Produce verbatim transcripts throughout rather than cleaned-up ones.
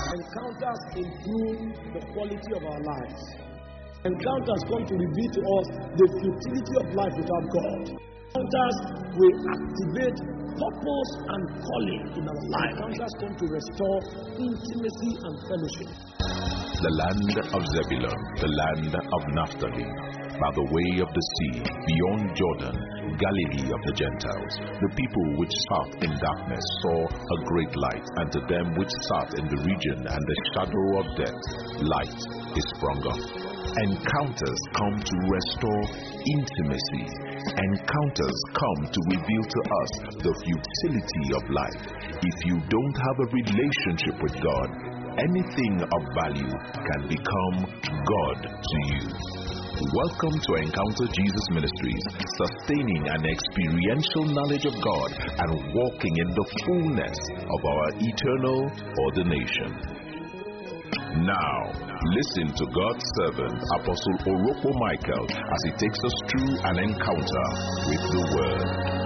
Encounters improve the quality of our lives. Encounters come to reveal to us the futility of life without God. Encounters will activate purpose and calling in our life. Encounters come to restore intimacy and fellowship. The land of Zebulun, the land of Naphtali, by the way of the sea, beyond Jordan, Galilee of the Gentiles. The people which sat in darkness saw a great light, and to them which sat in the region and the shadow of death, light is sprung up. Encounters come to restore intimacy. Encounters come to reveal to us the futility of life. If you don't have a relationship with God, anything of value can become God to you. Welcome to Encounter Jesus Ministries, sustaining an experiential knowledge of God and walking in the fullness of our eternal ordination. Now, listen to God's servant, Apostle Orokpo Michael, as he takes us through an encounter with the Word.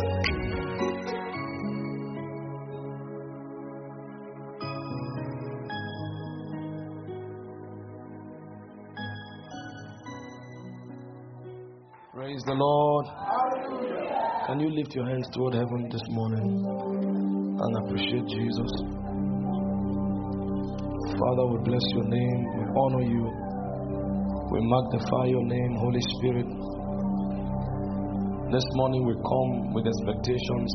Praise the Lord. Hallelujah. Can you lift your hands toward heaven this morning and appreciate Jesus? Father, we bless your name. We honor you. We magnify your name, Holy Spirit. This morning we come with expectations.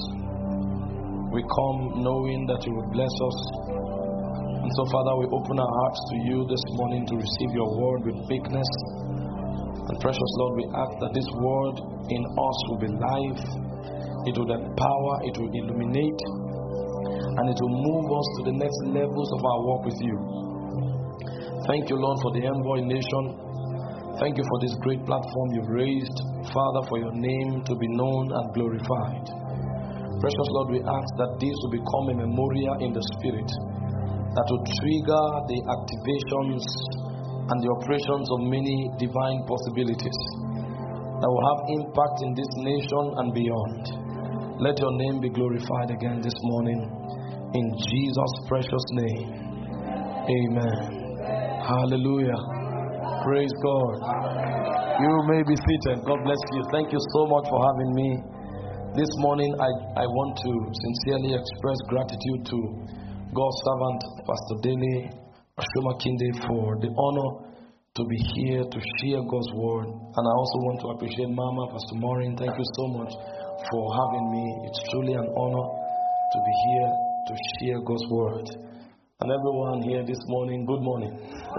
We come knowing that you will bless us. And so, Father, we open our hearts to you this morning to receive your word with meekness. And precious Lord, we ask that this word in us will be life, it will empower, it will illuminate, and it will move us to the next levels of our walk with you. Thank you, Lord, for the Envoy Nation. Thank you for this great platform you've raised, Father, for your name to be known and glorified. Precious Lord, we ask that this will become a memorial in the Spirit that will trigger the activations and the operations of many divine possibilities that will have impact in this nation and beyond. Let your name be glorified again this morning in Jesus' precious name. Amen. Hallelujah. Praise God. You may be seated. God bless you. Thank you so much for having me. This morning I, I want to sincerely express gratitude to God's servant, Pastor Dele Ashomakinde, for the honor to be here to share God's word. And I also want to appreciate Mama, Pastor Maureen. Thank you so much for having me. It's truly an honor to be here to share God's word. And everyone here this morning, good morning.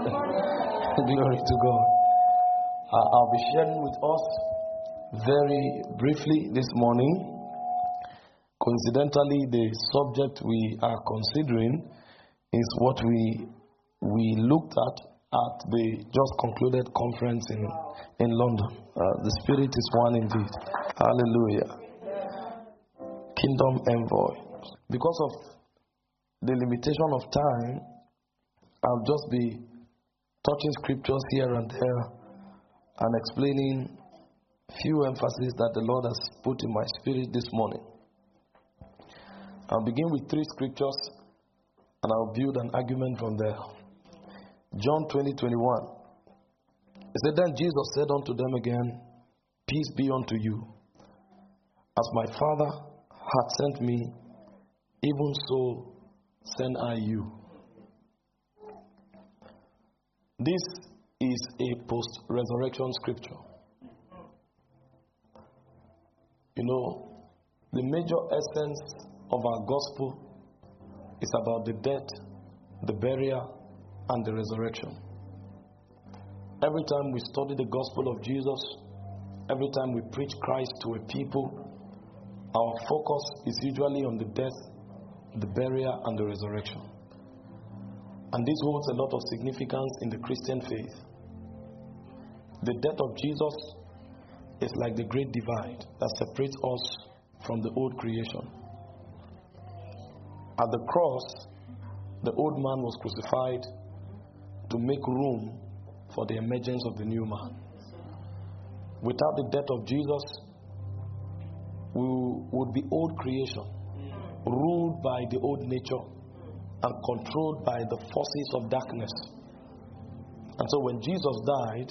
Glory to God. Uh, I'll be sharing with us very briefly this morning. Coincidentally, the subject we are considering is what we we looked at at the just concluded conference in, in London. Uh, the Spirit is one indeed. Hallelujah. Kingdom Envoy. Because of the limitation of time, I'll just be touching scriptures here and there and explaining few emphases that the Lord has put in my spirit this morning. I'll begin with three scriptures and I'll build an argument from there. John twenty, twenty-one. He said, then Jesus said unto them again, peace be unto you. As my Father hath sent me, even so send I you. This is a post-resurrection scripture. You know, the major essence of our gospel is about the death, the burial, and the resurrection. Every time we study the gospel of Jesus, every time we preach Christ to a people, our focus is usually on the death, the burial, and the resurrection. And this holds a lot of significance in the Christian faith. The death of Jesus is like the great divide that separates us from the old creation. At the cross, the old man was crucified to make room for the emergence of the new man. Without the death of Jesus, we would be old creation, ruled by the old nature and controlled by the forces of darkness. And so when Jesus died,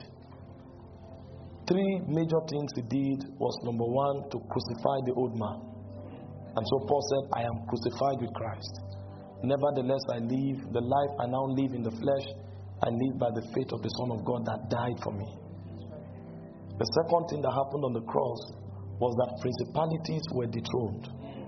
three major things he did was, number one, to crucify the old man. And so Paul said, I am crucified with Christ. Nevertheless, I live, the life I now live in the flesh, I live by the faith of the Son of God that died for me. The second thing that happened on the cross was that principalities were dethroned.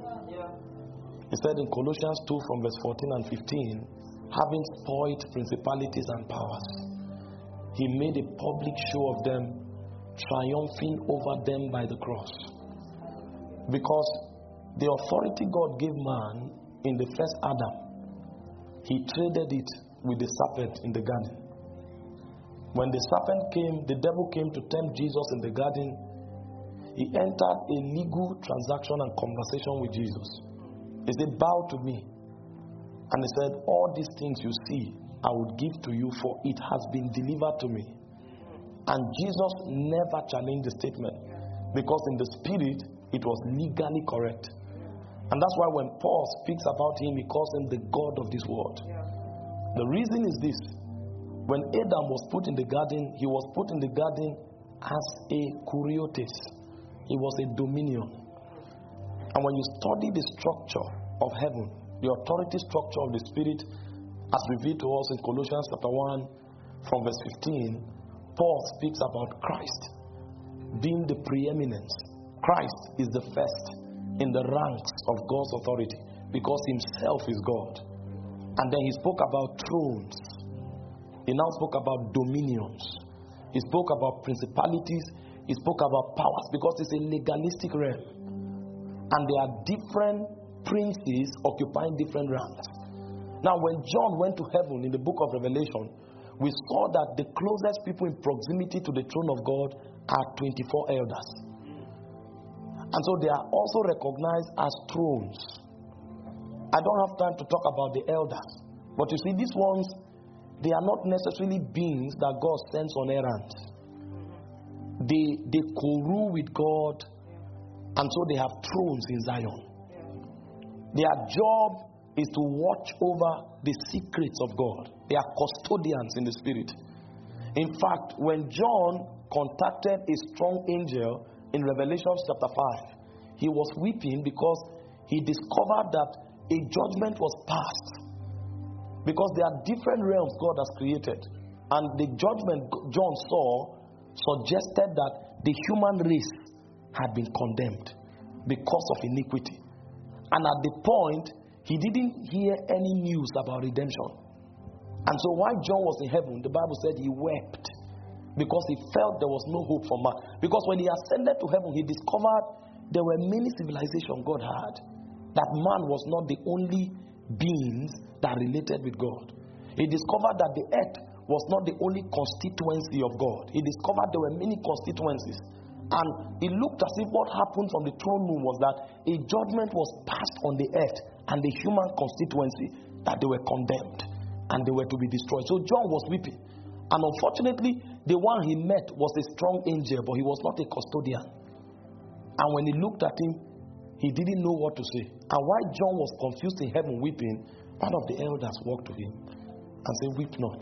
He said in Colossians two from verse fourteen and fifteen, having spoiled principalities and powers, he made a public show of them, triumphing over them by the cross. Because the authority God gave man in the first Adam, he traded it with the serpent in the garden. When the serpent came, the devil came to tempt Jesus in the garden, he entered a legal transaction and conversation with Jesus. He said, bow to me. And he said, all these things you see, I would give to you, for it has been delivered to me. And Jesus never challenged the statement, because in the spirit, it was legally correct. And that's why when Paul speaks about him, he calls him the God of this world. The reason is this. When Adam was put in the garden, he was put in the garden as a kuriotes. He was a dominion. And when you study the structure of heaven, the authority structure of the Spirit, as revealed to us in Colossians chapter one, from verse fifteen, Paul speaks about Christ being the preeminence. Christ is the first in the ranks of God's authority, because himself is God. And then he spoke about thrones. He now spoke about dominions. He spoke about principalities. He spoke about powers, because it's a legalistic realm. And there are different princes occupying different ranks. Now, when John went to heaven in the book of Revelation, we saw that the closest people in proximity to the throne of God are twenty-four elders. And so they are also recognized as thrones. I don't have time to talk about the elders. But you see, these ones, they are not necessarily beings that God sends on errands. They, they co-rule with God, and so they have thrones in Zion. Their job is to watch over the secrets of God. They are custodians in the spirit. In fact, when John contacted a strong angel in Revelation chapter five, he was weeping because he discovered that a judgment was passed. Because there are different realms God has created. And the judgment John saw suggested that the human race had been condemned because of iniquity. And at the point, he didn't hear any news about redemption. And so while John was in heaven, the Bible said he wept, because he felt there was no hope for man. Because when he ascended to heaven, he discovered there were many civilizations God had. That man was not the only beings that related with God. He discovered that the earth was not the only constituency of God. He discovered there were many constituencies. And it looked as if what happened from the throne room was that a judgment was passed on the earth and the human constituency, that they were condemned and they were to be destroyed. So John was weeping. And unfortunately, the one he met was a strong angel, but he was not a custodian. And when he looked at him, he didn't know what to say. And while John was confused in heaven weeping, one of the elders walked to him and said, weep not.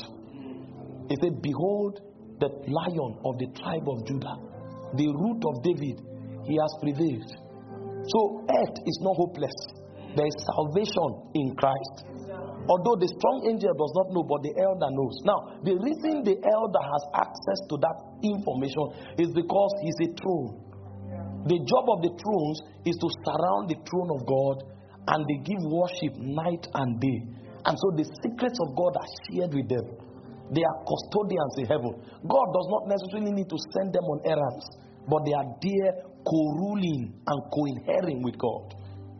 He said, behold, the Lion of the tribe of Judah, the root of David, he has prevailed. So earth is not hopeless. There is salvation in Christ. Although the strong angel does not know, but the elder knows. Now, the reason the elder has access to that information is because he's a throne. The job of the thrones is to surround the throne of God, and they give worship night and day. And so the secrets of God are shared with them. They are custodians in heaven. God does not necessarily need to send them on errands, but they are there co-ruling and co-inhering with God.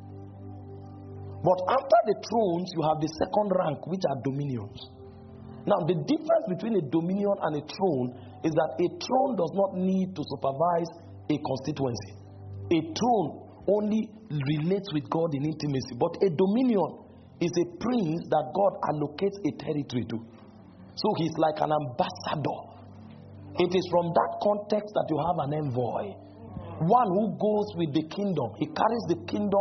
But after the thrones, you have the second rank, which are dominions. Now, the difference between a dominion and a throne is that a throne does not need to supervise a constituency. A throne only relates with God in intimacy. But a dominion is a prince that God allocates a territory to. So he's like an ambassador. It is from that context that you have an envoy. One who goes with the kingdom. He carries the kingdom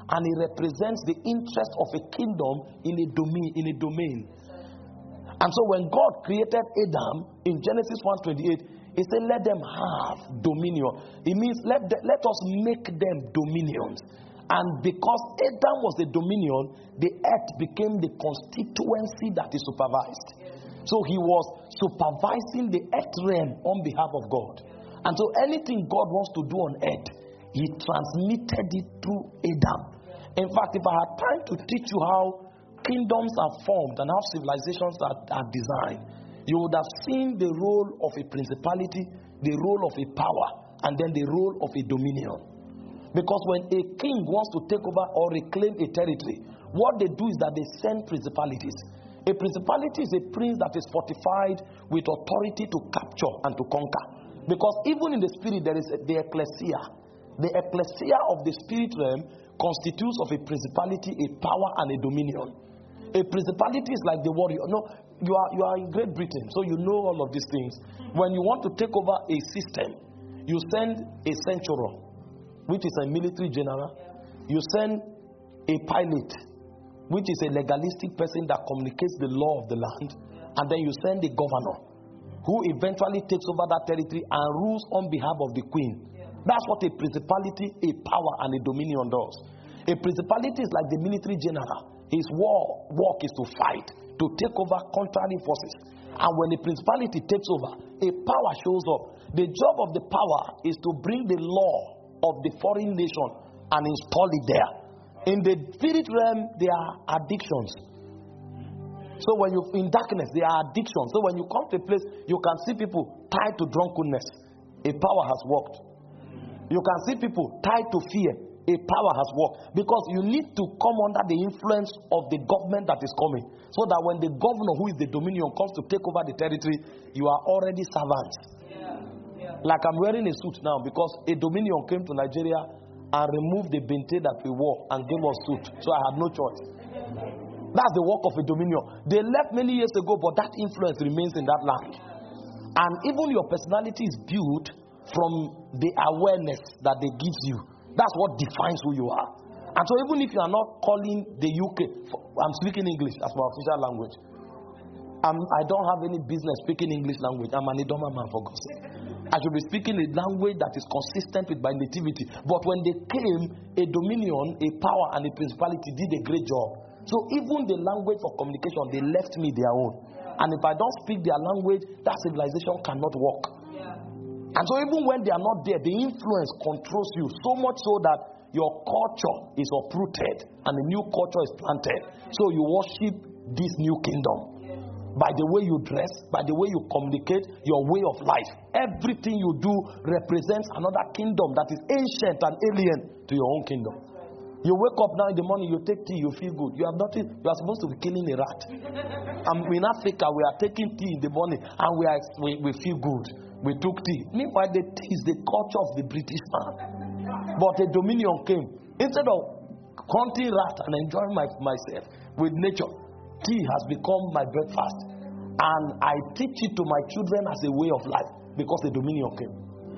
and it represents the interest of a kingdom in a domain. In a domain. And so when God created Adam in Genesis one twenty-eight, he said, let them have dominion. It means let, the, let us make them dominions. And because Adam was the dominion, the earth became the constituency that is supervised. So he was supervising the earth realm on behalf of God. And so anything God wants to do on earth, he transmitted it through Adam. In fact, if I had time to teach you how kingdoms are formed and how civilizations are, are designed, you would have seen the role of a principality, the role of a power, and then the role of a dominion. Because when a king wants to take over or reclaim a territory, what they do is that they send principalities. A principality is a prince that is fortified with authority to capture and to conquer. Because even in the spirit, there is a, the ecclesia. The ecclesia of the spirit realm constitutes of a principality, a power, and a dominion. A principality is like the warrior. No, you are you are in Great Britain, so you know all of these things. When you want to take over a system, you send a centurion, which is a military general. You send a pilot, which is a legalistic person that communicates the law of the land. And then you send the governor, who eventually takes over that territory and rules on behalf of the queen. That's what a principality, a power, and a dominion does. A principality is like the military general. His war work is to fight, to take over contrary forces. And when the principality takes over, a power shows up. The job of the power is to bring the law of the foreign nation and install it there. In the spirit realm, there are addictions. So when you're in darkness, there are addictions. So when you come to a place, you can see people tied to drunkenness. A power has worked. You can see people tied to fear. A power has worked. Because you need to come under the influence of the government that is coming. So that when the governor, who is the dominion, comes to take over the territory, you are already servants. Yeah. Yeah. Like I'm wearing a suit now because a dominion came to Nigeria and removed the bente that we wore and gave us suit. So I had no choice. That's the work of a dominion. They left many years ago, but that influence remains in that land. And even your personality is built from the awareness that they give you. That's what defines who you are. And so even if you are not calling the U K, I'm speaking English as my official language. I'm, I don't have any business speaking English language. I'm an Idoma man, for God's sake. I should be speaking a language that is consistent with my nativity. But when they came, a dominion, a power, and a principality did a great job. So even the language for communication, they left me their own. And if I don't speak their language, that civilization cannot work. And so even when they are not there, the influence controls you so much so that your culture is uprooted and a new culture is planted. So you worship this new kingdom. By the way you dress, by the way you communicate, your way of life. Everything you do represents another kingdom that is ancient and alien to your own kingdom. You wake up now in the morning, you take tea, you feel good. You have nothing, you are supposed to be killing a rat. And in Africa, we are taking tea in the morning and we, are, we, we feel good. We took tea. Meanwhile, the tea is the culture of the British man. But a dominion came. Instead of hunting rat and enjoying my, myself with nature, tea has become my breakfast. And I teach it to my children as a way of life because the dominion came.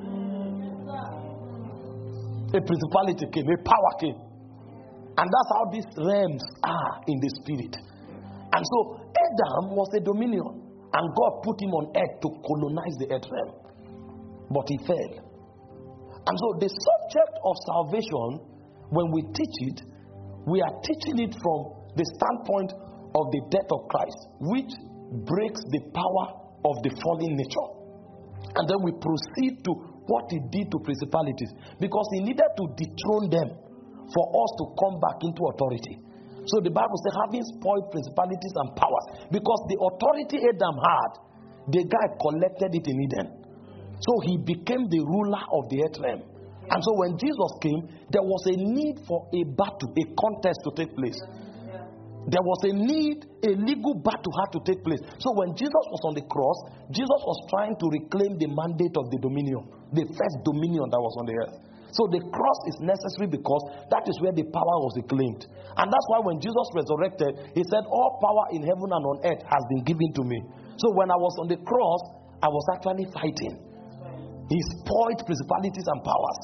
A principality came, a power came. And that's how these realms are in the spirit. And so Adam was a dominion. And God put him on earth to colonize the earth realm. But he fell. And so the subject of salvation, when we teach it, we are teaching it from the standpoint of the death of Christ, which breaks the power of the fallen nature. And then we proceed to what he did to principalities. Because he needed to dethrone them for us to come back into authority. So the Bible says, having spoiled principalities and powers, because the authority Adam had, the guy collected it in Eden. So he became the ruler of the earth realm. And so when Jesus came, there was a need for a battle, a contest to take place. There was a need, a legal battle had to take place. So when Jesus was on the cross, Jesus was trying to reclaim the mandate of the dominion, the first dominion that was on the earth. So the cross is necessary because that is where the power was reclaimed. And that's why when Jesus resurrected, he said, all power in heaven and on earth has been given to me. So when I was on the cross, I was actually fighting. He spoiled principalities and powers.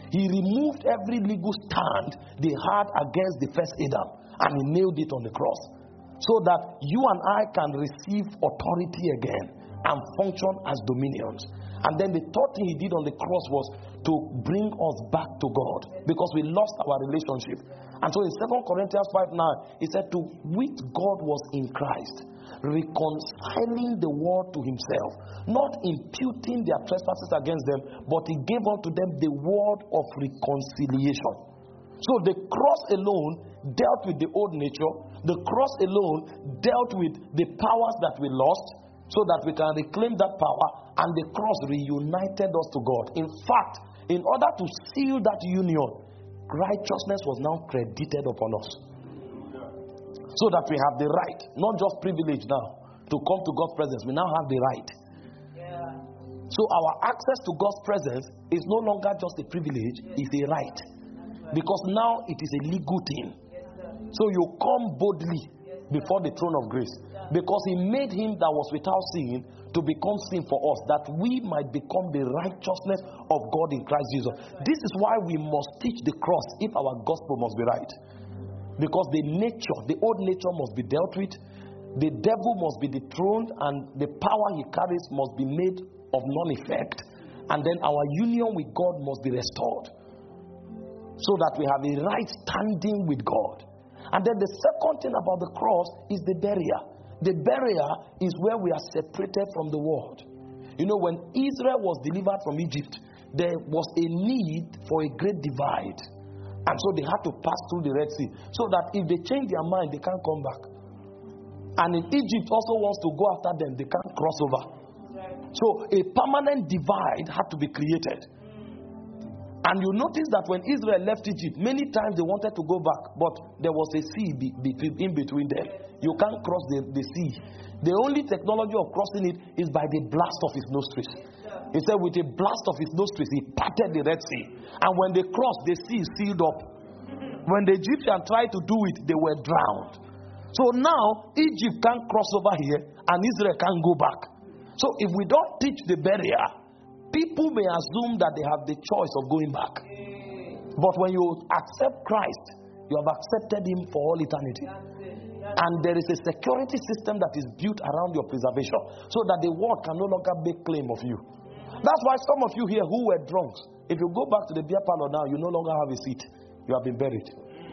He removed every legal stand they had against the first Adam, and he nailed it on the cross, so that you and I can receive authority again and function as dominions. And then the third thing he did on the cross was to bring us back to God, because we lost our relationship. And so in Second Corinthians five nine, he said, to which God was in Christ, reconciling the world to himself, not imputing their trespasses against them, but he gave unto them the word of reconciliation. So the cross alone dealt with the old nature. The cross alone dealt with the powers that we lost, so that we can reclaim that power, and the cross reunited us to God. In fact, in order to seal that union, righteousness was now credited upon us, so that we have the right, not just privilege now, to come to God's presence. We now have the right. Yeah. So our access to God's presence is no longer just a privilege, it's a right. Because now it is a legal thing. So you come boldly before the throne of grace, because he made him that was without sin to become sin for us, that we might become the righteousness of God in Christ Jesus. This is why we must teach the cross if our gospel must be right. Because the nature, the old nature must be dealt with, the devil must be dethroned, and the power he carries must be made of non-effect, and then our union with God must be restored, so that we have a right standing with God. And then the second thing about the cross is the barrier. The barrier is where we are separated from the world. You know, when Israel was delivered from Egypt, there was a need for a great divide. And so they had to pass through the Red Sea, so that if they change their mind, they can't come back. And if Egypt also wants to go after them, they can't cross over. So a permanent divide had to be created. And you notice that when Israel left Egypt, many times they wanted to go back, but there was a sea be, be, in between them. You can't cross the, the sea. The only technology of crossing it is by the blast of his nostrils. He said, with a blast of his nostrils, he parted the Red Sea. And when they crossed, the sea sealed up. When the Egyptians tried to do it, they were drowned. So now, Egypt can't cross over here, and Israel can't go back. So if we don't teach the barrier, people may assume that they have the choice of going back. But when you accept Christ, you have accepted him for all eternity. And there is a security system that is built around your preservation, so that the world can no longer make claim of you. That's why some of you here who were drunks, if you go back to the beer parlor now, you no longer have a seat. You have been buried.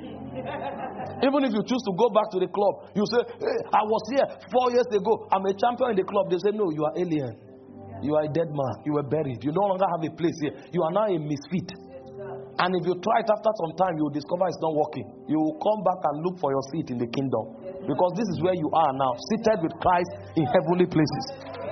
Even if you choose to go back to the club, you say, hey, I was here four years ago, I'm a champion in the club. They say, no, you are alien. You are a dead man. You were buried. You no longer have a place here. You are now a misfit. And if you try it after some time, you will discover it's not working. You will come back and look for your seat in the kingdom. Because this is where you are now, seated with Christ in heavenly places.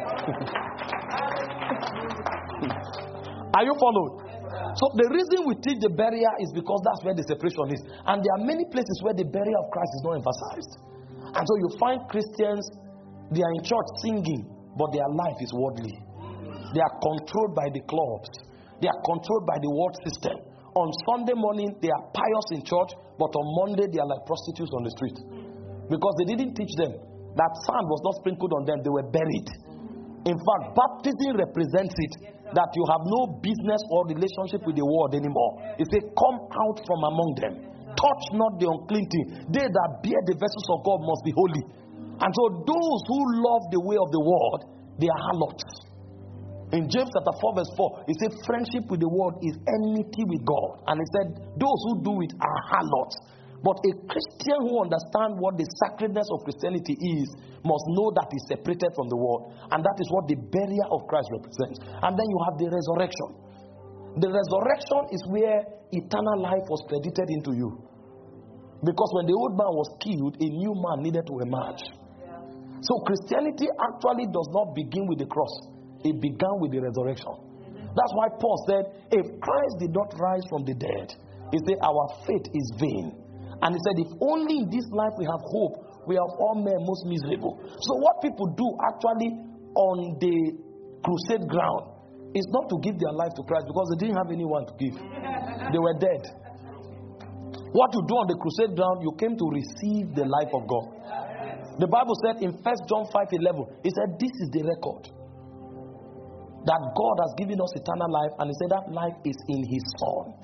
Are you followed? So the reason we teach the barrier is because that's where the separation is. And there are many places where the barrier of Christ is not emphasized. And so you find Christians, they are in church singing, but their life is worldly. They are controlled by the clubs. They are controlled by the world system. On Sunday morning, they are pious in church, but on Monday, they are like prostitutes on the street. Because they didn't teach them that sand was not sprinkled on them, they were buried. In fact, baptism represents it, that you have no business or relationship with the world anymore. It says, come out from among them. Touch not the unclean thing. They that bear the vessels of God must be holy. And so those who love the way of the world, they are harlots. In James chapter four verse four, he said, friendship with the world is enmity with God. And he said, those who do it are harlots. But a Christian who understands what the sacredness of Christianity is must know that he's separated from the world. And that is what the barrier of Christ represents. And then you have the resurrection. The resurrection is where eternal life was credited into you. Because when the old man was killed, a new man needed to emerge. So Christianity actually does not begin with the cross. It began with the resurrection. That's why Paul said, if Christ did not rise from the dead, he said, our faith is vain. And he said, if only in this life we have hope, we are all men most miserable. So what people do actually on the crusade ground is not to give their life to Christ, because they didn't have anyone to give. They were dead. What you do on the crusade ground, you came to receive the life of God. The Bible said in First John five eleven, it said, this is the record, that God has given us eternal life, and he said that life is in his Son.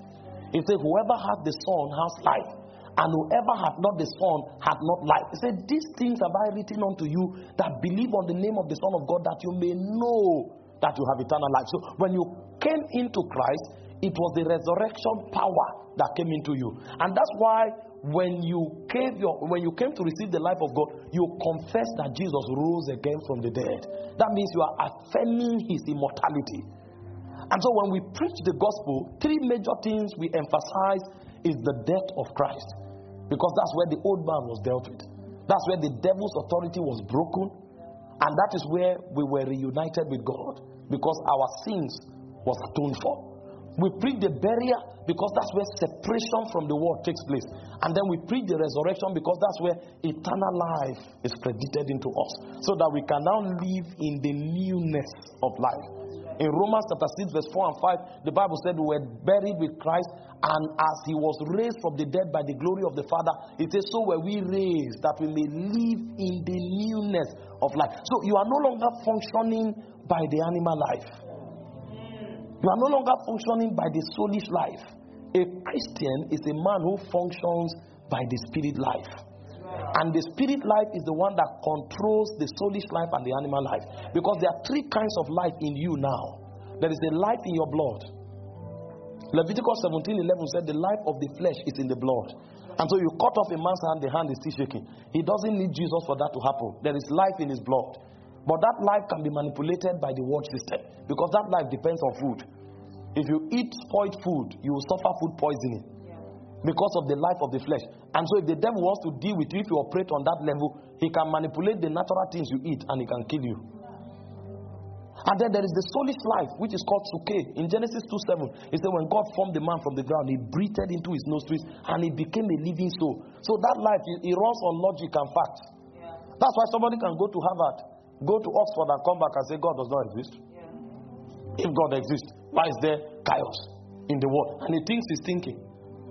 He said, whoever hath the Son has life, and whoever hath not the Son hath not life. He said, these things have I written unto you that believe on the name of the Son of God, that you may know that you have eternal life. So when you came into Christ, it was the resurrection power that came into you. And that's why when you came your when you came to receive the life of God, you confess that Jesus rose again from the dead. That means you are affirming his immortality. And so when we preach the gospel, three major things we emphasize is the death of Christ. Because that's where the old man was dealt with. That's where the devil's authority was broken. And that is where we were reunited with God. Because our sins was atoned for. We preach the burial because that's where separation from the world takes place. And then we preach the resurrection because that's where eternal life is credited into us. So that we can now live in the newness of life. In Romans chapter six verse four and five, the Bible said we were buried with Christ, and as he was raised from the dead by the glory of the Father, it says, so were we raised that we may live in the newness of life. So you are no longer functioning by the animal life. You are no longer functioning by the soulish life. A Christian is a man who functions by the spirit life. And the spirit life is the one that controls the soulish life and the animal life. Because there are three kinds of life in you now. There is a life in your blood. Leviticus seventeen eleven said the life of the flesh is in the blood. And so you cut off a man's hand, the hand is still shaking. He doesn't need Jesus for that to happen. There is life in his blood. But that life can be manipulated by the world system. Because that life depends on food. If you eat spoiled food, you will suffer food poisoning. Because of the life of the flesh. And so if the devil wants to deal with you, if you operate on that level, he can manipulate the natural things you eat and he can kill you. And then there is the soulish life, which is called suke. In Genesis two seven, it said when God formed the man from the ground, he breathed into his nostrils and he became a living soul. So that life, it runs on logic and facts. Yeah. That's why somebody can go to Harvard, go to Oxford and come back and say God does not exist. Yeah. If God exists, why is there chaos in the world? And he thinks he's thinking.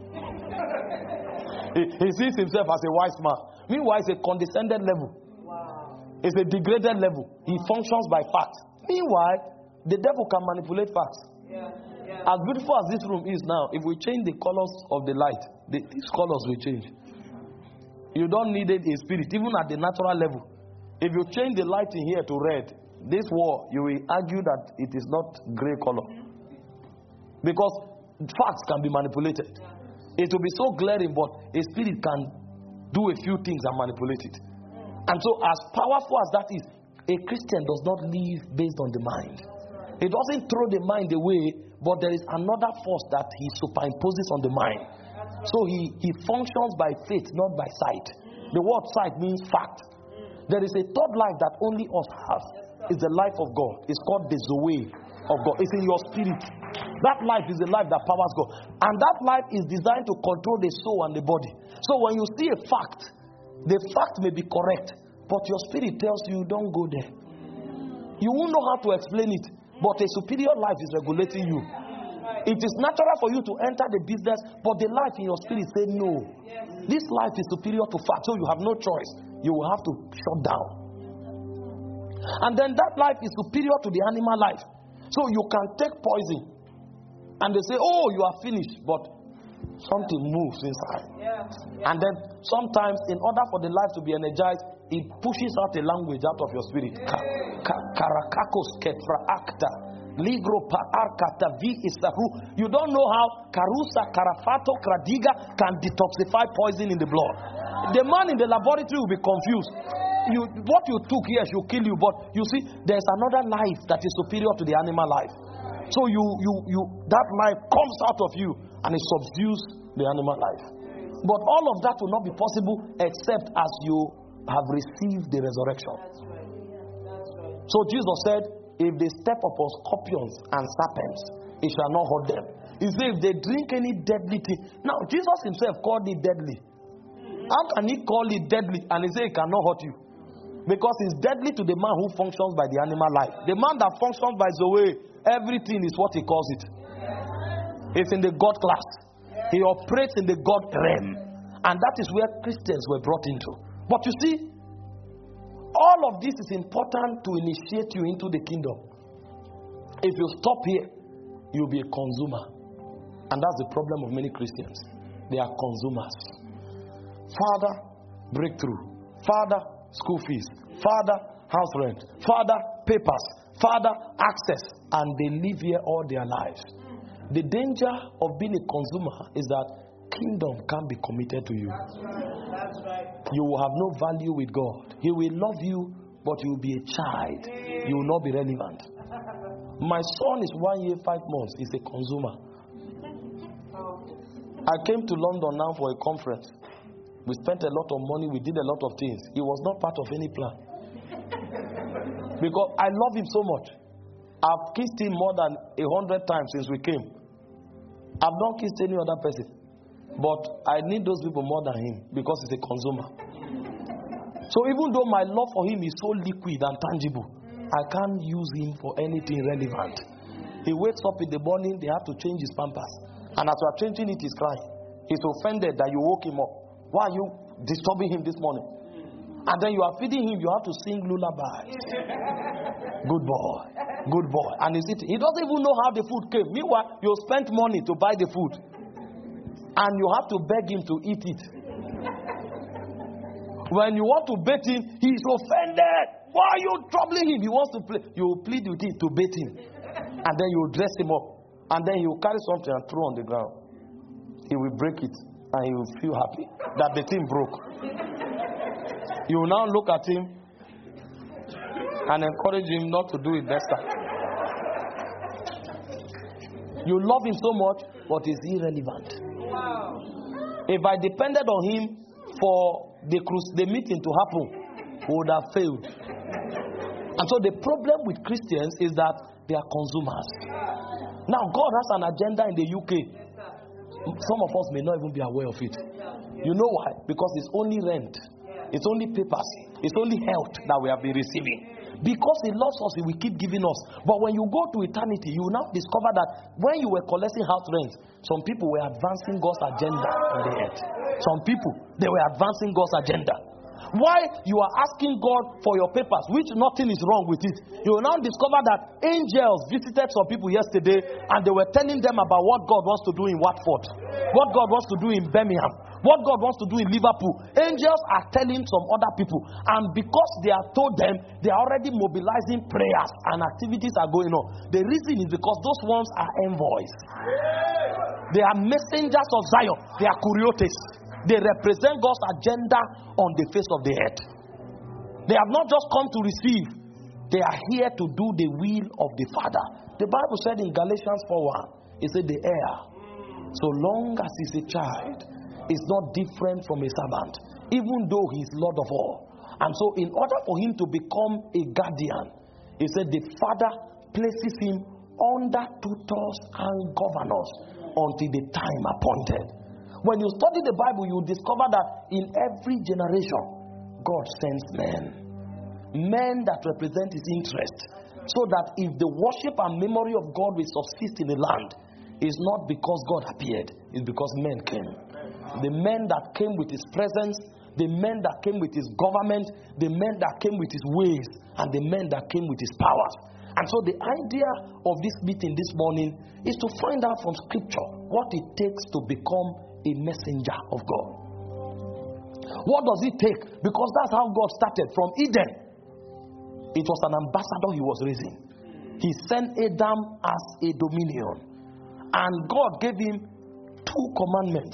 he, he sees himself as a wise man. Meanwhile, it's a condescended level. Wow. It's a degraded level. He functions by facts. Meanwhile, the devil can manipulate facts. Yeah, yeah. As beautiful as this room is now, if we change the colors of the light, the, these colors will change. You don't need a spirit, even at the natural level. If you change the light in here to red, this wall, you will argue that it is not gray color. Because facts can be manipulated. It will be so glaring, but a spirit can do a few things and manipulate it. And so as powerful as that is, a Christian does not live based on the mind. He doesn't throw the mind away, but there is another force that he superimposes on the mind. So he, he functions by faith, not by sight. The word sight means fact. There is a third life that only us have. It's the life of God. It's called the Zoe of God. It's in your spirit. That life is the life that powers God. And that life is designed to control the soul and the body. So when you see a fact, the fact may be correct, but your spirit tells you, don't go there. You won't know how to explain it, but a superior life is regulating you. It is natural for you to enter the business, but the life in your spirit says, no. This life is superior to fact, so you have no choice. You will have to shut down. And then that life is superior to the animal life. So you can take poison, and they say, oh, you are finished, but something moves inside. Yeah. Yeah. And then sometimes, in order for the life to be energized, it pushes out a language out of your spirit. Karakakos ketra acta. Ligro pa arkata vi isahu. You don't know how karusa karafato kradiga can detoxify poison in the blood. The man in the laboratory will be confused. You, what you took here should kill you, but you see, there's another life that is superior to the animal life. So you, you, you, that life comes out of you and it subdues the animal life. But all of that will not be possible except as you have received the resurrection. That's right. That's right. So Jesus said, if they step upon scorpions and serpents, it shall not hurt them. He said, if they drink any deadly thing. Now, Jesus himself called it deadly. How can he call it deadly and he say it cannot hurt you? Because it's deadly to the man who functions by the animal life. The man that functions by Zoe, everything is what he calls it. It's in the God class. He operates in the God realm. And that is where Christians were brought into. But you see, all of this is important to initiate you into the kingdom. If you stop here, you'll be a consumer. And that's the problem of many Christians. They are consumers. Father, breakthrough. Father, school fees. Father, house rent. Father, papers. Father, access. And they live here all their lives. The danger of being a consumer is that kingdom can't be committed to you. That's right. That's right. You will have no value with God. He will love you, but you will be a child. You will not be relevant. My son is one year, five months. He's a consumer. I came to London now for a conference. We spent a lot of money. We did a lot of things. He was not part of any plan. Because I love him so much. I've kissed him more than a hundred times since we came. I've not kissed any other person. But I need those people more than him because he's a consumer. So even though my love for him is so liquid and tangible, I can't use him for anything relevant. He wakes up in the morning, they have to change his pampers. And as you are changing it, he's crying. He's offended that you woke him up. Why are you disturbing him this morning? And then you are feeding him, you have to sing lullabies. Good boy. Good boy. And he's eating. He doesn't even know how the food came. Meanwhile, you spent money to buy the food. And you have to beg him to eat it. When you want to bait him, he's offended. Why are you troubling him? He wants to play. You will plead with him to bait him. And then you will dress him up. And then he will carry something and throw on the ground. He will break it. And he will feel happy that the thing broke. You will now look at him and encourage him not to do it next time. You love him so much, but he's irrelevant. Wow. If I depended on him for the cruise, the meeting to happen, we would have failed. And so the problem with Christians is that they are consumers. Now God has an agenda in the U K. Some of us may not even be aware of it. You know why? Because it's only rent. It's only papers. It's only health that we have been receiving. Because he loves us, he will keep giving us. But when you go to eternity, you will now discover that when you were collecting house rent, some people were advancing God's agenda on the earth. Some people, they were advancing God's agenda. Why you are asking God for your papers, which nothing is wrong with it. You will now discover that angels visited some people yesterday and they were telling them about what God wants to do in Watford, what God wants to do in Birmingham, what God wants to do in Liverpool. Angels are telling some other people, and because they have told them, they are already mobilizing prayers and activities are going on. The reason is because those ones are envoys. They are messengers of Zion. They are kuriotes. They represent God's agenda on the face of the earth. They have not just come to receive. They are here to do the will of the Father. The Bible said in Galatians four one, it said the heir, so long as he's a child, is not different from a servant, even though he is Lord of all. And so in order for him to become a guardian, he said the Father places him under tutors and governors until the time appointed. When you study the Bible, you discover that in every generation, God sends men. Men that represent his interest. So that if the worship and memory of God will subsist in the land, it's not because God appeared, it's because men came. The men that came with his presence, the men that came with his government, the men that came with his ways, and the men that came with his powers. And so the idea of this meeting this morning is to find out from Scripture what it takes to become a messenger of God. What does it take? Because that's how God started from Eden. It was an ambassador he was raising. He sent Adam as a dominion. And God gave him two commandments.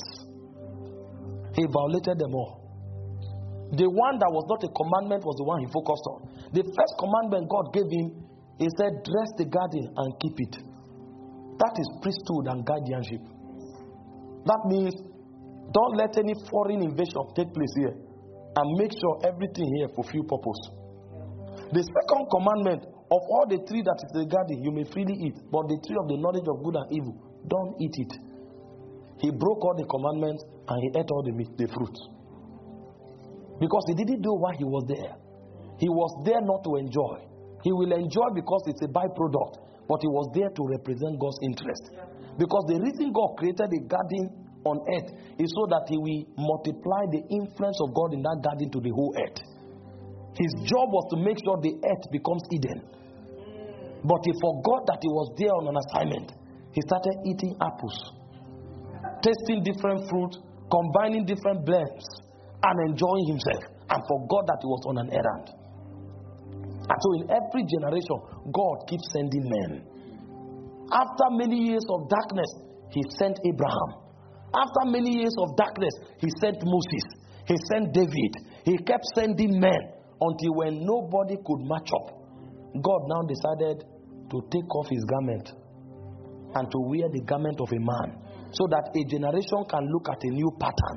He violated them all. The one that was not a commandment was the one he focused on. The first commandment God gave him, he said, dress the garden and keep it. That is priesthood and guardianship. That means don't let any foreign invasion take place here, and make sure everything here fulfill purpose. The second commandment, of all the tree that is in the garden, you may freely eat, but the tree of the knowledge of good and evil, don't eat it. He broke all the commandments and he ate all the meat, the fruit. Because he didn't do why he was there. He was there not to enjoy. He will enjoy because it's a byproduct, but he was there to represent God's interest. Because the reason God created a garden on earth is so that he will multiply the influence of God in that garden to the whole earth. His job was to make sure the earth becomes Eden. But he forgot that he was there on an assignment. He started eating apples tasting different fruit, combining different blends, and enjoying himself, and forgot that he was on an errand. And so in every generation, God keeps sending men. After many years of darkness, he sent Abraham. After many years of darkness, he sent Moses. He sent David. He kept sending men until when nobody could match up, God now decided to take off his garment and to wear the garment of a man, so that a generation can look at a new pattern.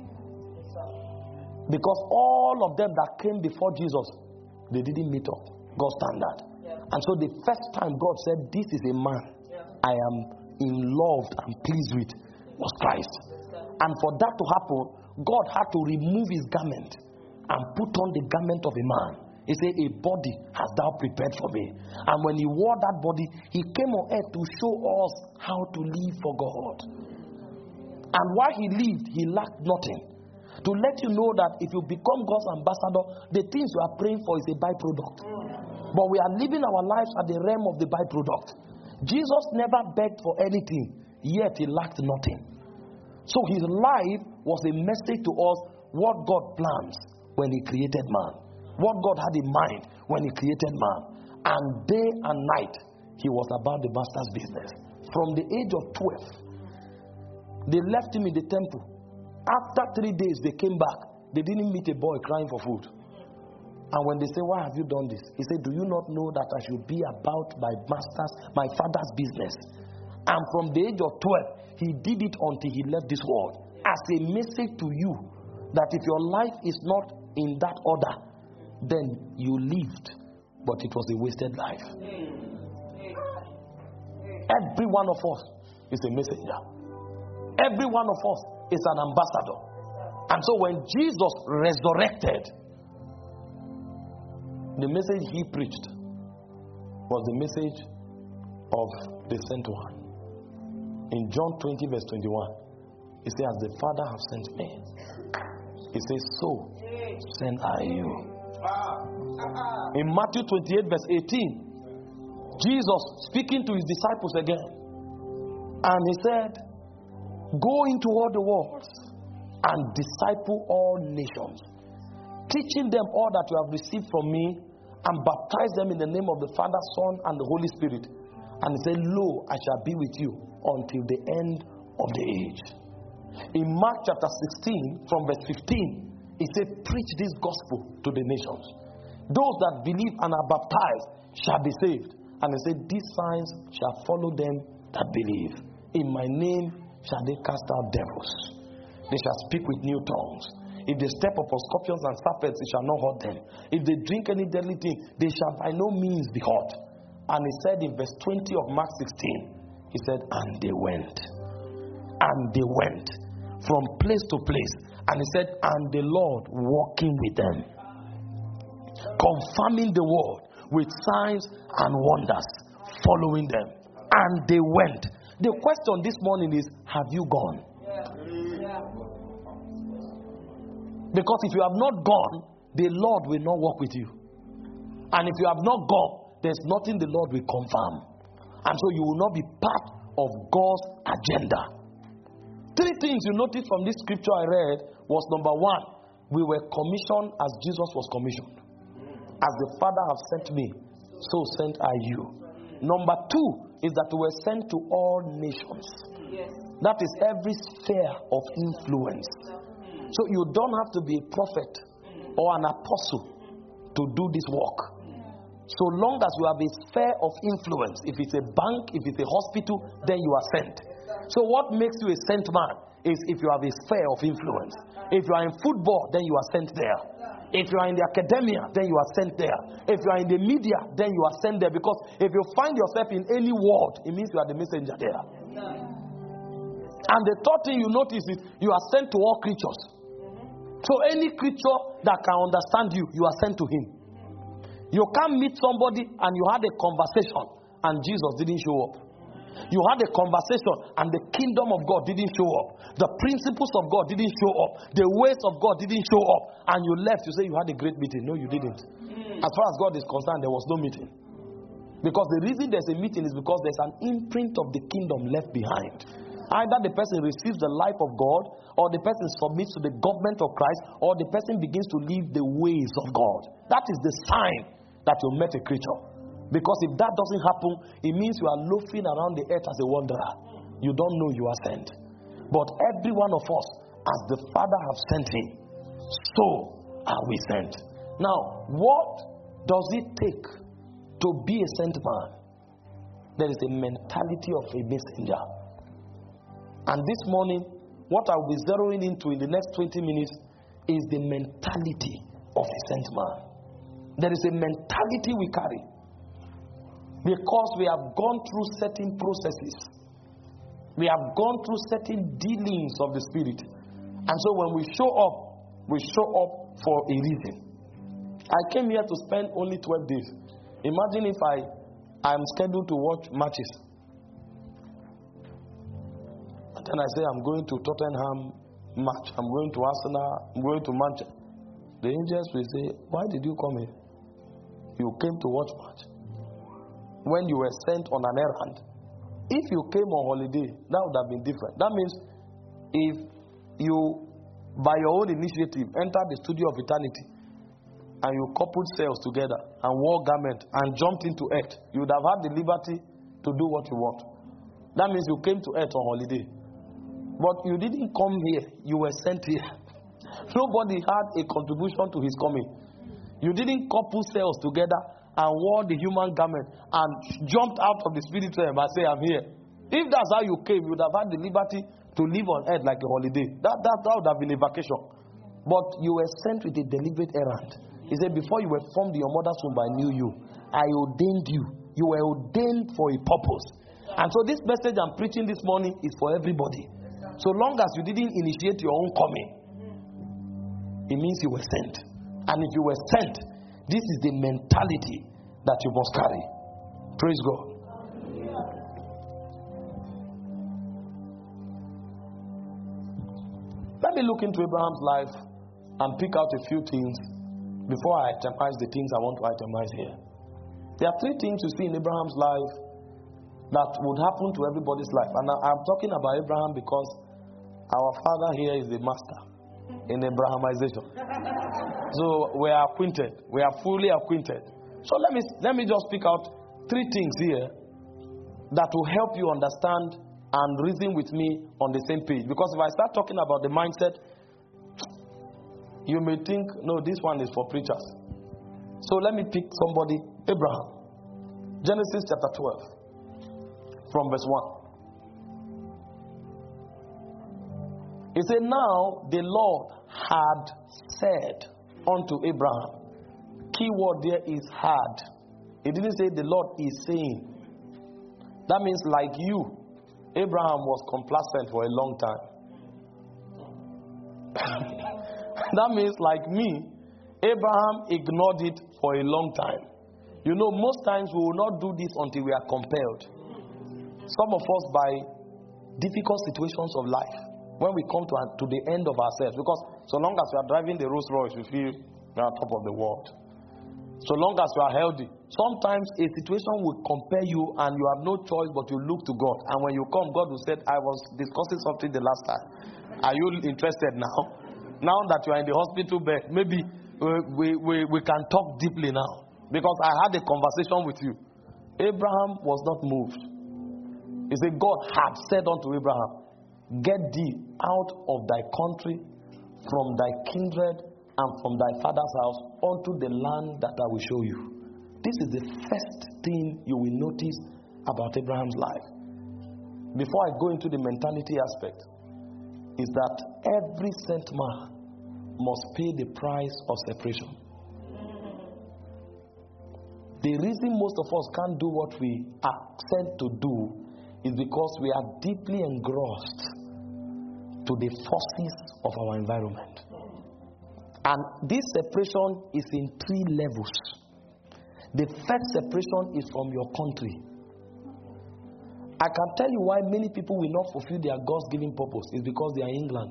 Because all of them that came before Jesus, they didn't meet up God's standard. Yeah. And so the first time God said, this is a man yeah. I am in love and pleased with, was Christ. And for that to happen, God had to remove his garment and put on the garment of a man. He said, a body hast thou prepared for me. And when he wore that body, he came on earth to show us how to live for God. And while he lived, he lacked nothing. To let you know that if you become God's ambassador, the things you are praying for is a byproduct. But we are living our lives at the realm of the byproduct. Jesus never begged for anything, yet he lacked nothing. So his life was a message to us what God plans when he created man. What God had in mind when he created man. And day and night, he was about the master's business. From the age of twelve, they left him in the temple. After three days, they came back. They didn't meet a boy crying for food. And when they say, why have you done this? He said, do you not know that I should be about my master's, my father's business? And from the age of twelve, he did it until he left this world. As a message to you, that if your life is not in that order, then you lived, but it was a wasted life. Every one of us is a messenger. Every one of us is an ambassador. And so when Jesus resurrected, the message he preached was the message of the sent one. In John twenty verse twenty-one, he says, as the Father has sent me, he says, so send I you. In Matthew twenty-eight verse eighteen, Jesus speaking to his disciples again, and he said, go into all the world and disciple all nations, teaching them all that you have received from me, and baptize them in the name of the Father, Son, and the Holy Spirit. And he said, lo, I shall be with you until the end of the age. In Mark chapter sixteen, from verse fifteen, he said, preach this gospel to the nations. Those that believe and are baptized shall be saved. And he said, these signs shall follow them that believe. In my name shall they cast out devils. They shall speak with new tongues. If they step upon scorpions and serpents, it shall not hurt them. If they drink any deadly thing, they shall by no means be hurt. And he said in verse twenty of Mark sixteen, he said, and they went. And they went from place to place. And he said, and the Lord walking with them, confirming the word with signs and wonders, following them. And they went. The question this morning is, have you gone? Because if you have not gone, the Lord will not walk with you. And if you have not gone, there's nothing the Lord will confirm. And so you will not be part of God's agenda. Three things you notice from this scripture I read was, number one, we were commissioned as Jesus was commissioned. As the Father has sent me, so sent I you. Number two is that we were sent to all nations. Yes. That is every sphere of influence. So you don't have to be a prophet or an apostle to do this work. So long as you have a sphere of influence, if it's a bank, if it's a hospital, then you are sent. So what makes you a sent man is if you have a sphere of influence. If you are in football, then you are sent there. If you are in the academia, then you are sent there. If you are in the media, then you are sent there. Because if you find yourself in any world, it means you are the messenger there. And the third thing you notice is you are sent to all creatures. So any creature that can understand you, you are sent to him. You can't meet somebody and you had a conversation and Jesus didn't show up. You had a conversation and the kingdom of God didn't show up. The principles of God didn't show up. The ways of God didn't show up. And you left, you say you had a great meeting. No, you didn't. As far as God is concerned, there was no meeting. Because the reason there's a meeting is because there's an imprint of the kingdom left behind. Either the person receives the life of God, or the person submits to the government of Christ, or the person begins to live the ways of God. That is the sign that you met a creature. Because if that doesn't happen, it means you are loafing around the earth as a wanderer. You don't know you are sent. But every one of us, as the Father has sent him, so are we sent. Now, what does it take to be a sent man? There is a mentality of a messenger. And this morning, what I will be zeroing into in the next twenty minutes is the mentality of a sent man. There is a mentality we carry because we have gone through certain processes. We have gone through certain dealings of the Spirit. And so when we show up, we show up for a reason. I came here to spend only twelve days. Imagine if I am scheduled to watch matches. And then I say I'm going to Tottenham match. I'm going to Arsenal. I'm going to Manchester. The angels will say, why did you come here? You came to watch match. When you were sent on an errand. If you came on holiday, that would have been different. That means if you, by your own initiative, entered the studio of eternity and you coupled cells together and wore garment and jumped into earth, you would have had the liberty to do what you want. That means you came to earth on holiday. But you didn't come here, you were sent here. Nobody had a contribution to his coming. You didn't couple cells together and wore the human garment and jumped out of the spirit realm and say, I'm here. If that's how you came, you would have had the liberty to live on earth like a holiday. That, that, that would have been a vacation. But you were sent with a deliberate errand. He said, before you were formed in your mother's womb, I knew you. I ordained you. You were ordained for a purpose. And so this message I'm preaching this morning is for everybody. So long as you didn't initiate your own coming, it means you were sent. And if you were sent, this is the mentality that you must carry. Praise God. Let me look into Abraham's life and pick out a few things before I itemize the things I want to itemize here. There are three things you see in Abraham's life that would happen to everybody's life. And I'm talking about Abraham because our father here is the master in Abrahamization. So we are acquainted. We are fully acquainted. So let me let me just pick out three things here that will help you understand and reason with me on the same page. Because if I start talking about the mindset, you may think, no, this one is for preachers. So let me pick somebody, Abraham. Genesis chapter twelve, from verse one. He said, now the Lord had said unto Abraham. Key word there is had. It didn't say the Lord is saying. That means like you, Abraham was complacent for a long time. That means like me, Abraham ignored it for a long time. You know, most times we will not do this until we are compelled. Some of us by difficult situations of life. When we come to, to the end of ourselves, because so long as we are driving the Rolls Royce, we feel we are on top of the world. So long as we are healthy, sometimes a situation will compel you and you have no choice but to look to God. And when you come, God will say, I was discussing something the last time. Are you interested now? Now that you are in the hospital bed, maybe we, we, we can talk deeply now. Because I had a conversation with you. Abraham was not moved. He said, God had said unto Abraham, get thee out of thy country, from thy kindred, and from thy father's house, unto the land that I will show you. This is the first thing you will notice about Abraham's life. Before I go into the mentality aspect, is that every sent man must pay the price of separation. The reason most of us can't do what we are sent to do is because we are deeply engrossed to the forces of our environment. And this separation is in three levels. The first separation is from your country. I can tell you why many people will not fulfill their God's-given purpose. It's because they are in England.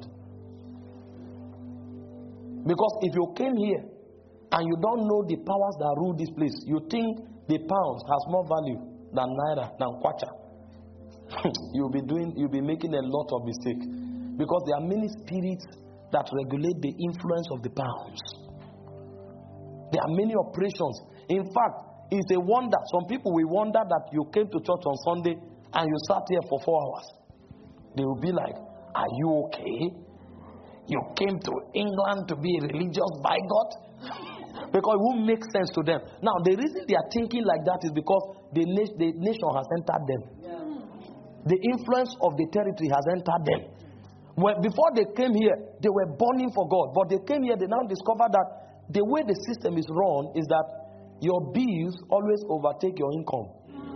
Because if you came here and you don't know the powers that rule this place, you think the pound has more value than naira, than kwacha. you'll be doing, you'll be making a lot of mistakes. Because there are many spirits that regulate the influence of the pounds. There are many operations. In fact, it's a wonder. Some people will wonder that you came to church on Sunday and you sat here for four hours. They will be like, are you okay? You came to England to be a religious bigot? Because it won't make sense to them. Now, the reason they are thinking like that is because the, na- the nation has entered them. Yeah. The influence of the territory has entered them. When, before they came here, they were burning for God. But they came here, they now discovered that the way the system is run is that your bills always overtake your income.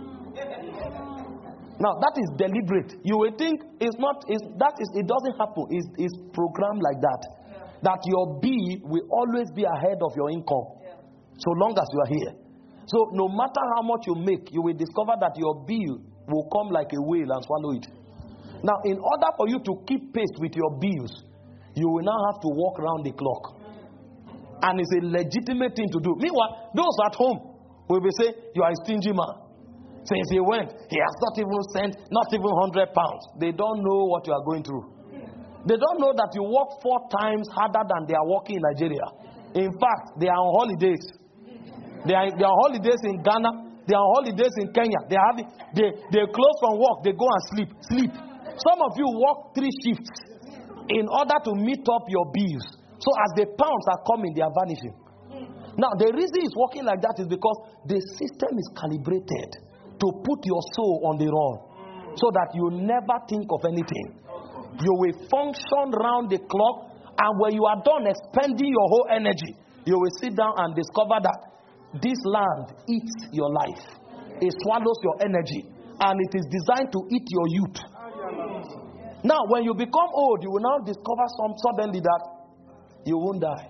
Now, that is deliberate. You will think it's not, it's, that is, it doesn't happen. It's, it's programmed like that. That your bill will always be ahead of your income. Yeah. So long as you are here. So no matter how much you make, you will discover that your bill will come like a whale and swallow it. Now, in order for you to keep pace with your bills, you will now have to walk around the clock. And it's a legitimate thing to do. Meanwhile, those at home will be saying, you are a stingy man. Since he went, he has not even sent, not even one hundred pounds. They don't know what you are going through. They don't know that you work four times harder than they are working in Nigeria. In fact, they are on holidays. They are, they are on holidays in Ghana. They are on holidays in Kenya. They are having, they, they close from work. They go and sleep. Sleep. Some of you work three shifts in order to meet up your bills. So as the pounds are coming, they are vanishing. Now, the reason it's working like that is because the system is calibrated to put your soul on the run so that you never think of anything. You will function round the clock, and when you are done expending your whole energy, you will sit down and discover that this land eats your life. It swallows your energy, and it is designed to eat your youth. Now, when you become old, you will now discover some suddenly that you won't die.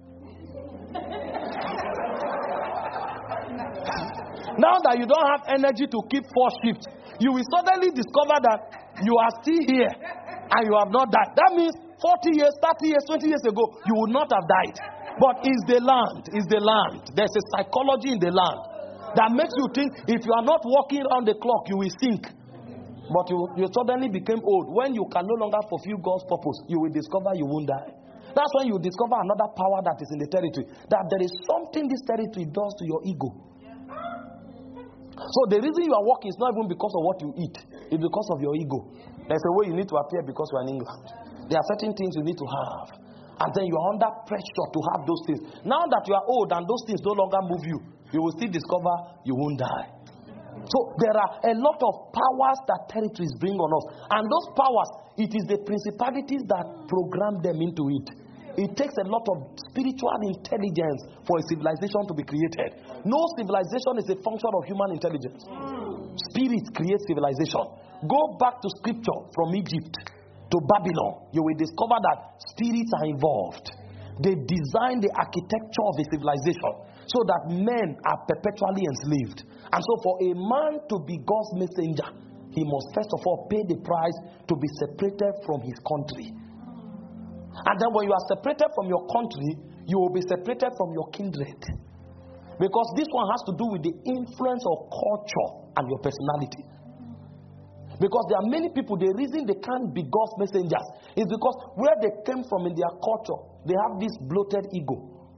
Now that you don't have energy to keep four shifts, you will suddenly discover that you are still here and you have not died. That means forty years, thirty years, twenty years ago, you would not have died. But it's the land, it's the land. There's a psychology in the land that makes you think if you are not walking around the clock, you will sink. But you, you suddenly became old. When you can no longer fulfill God's purpose, you will discover you won't die. That's when you discover another power that is in the territory. That there is something this territory does to your ego. So the reason you are walking is not even because of what you eat. It's because of your ego. There's a way you need to appear because you are in England. There are certain things you need to have. And then you are under pressure to have those things. Now that you are old and those things no longer move you, you will still discover you won't die. So there are a lot of powers that territories bring on us. And those powers, it is the principalities that program them into it. It takes a lot of spiritual intelligence for a civilization to be created. No civilization is a function of human intelligence. Spirit creates civilization. Go back to scripture from Egypt to Babylon. You will discover that spirits are involved. They design the architecture of a civilization so that men are perpetually enslaved. And so for a man to be God's messenger, he must first of all pay the price to be separated from his country. And then when you are separated from your country, you will be separated from your kindred. Because this one has to do with the influence of culture and your personality. Because there are many people, the reason they can't be God's messengers is because where they came from in their culture, they have this bloated ego.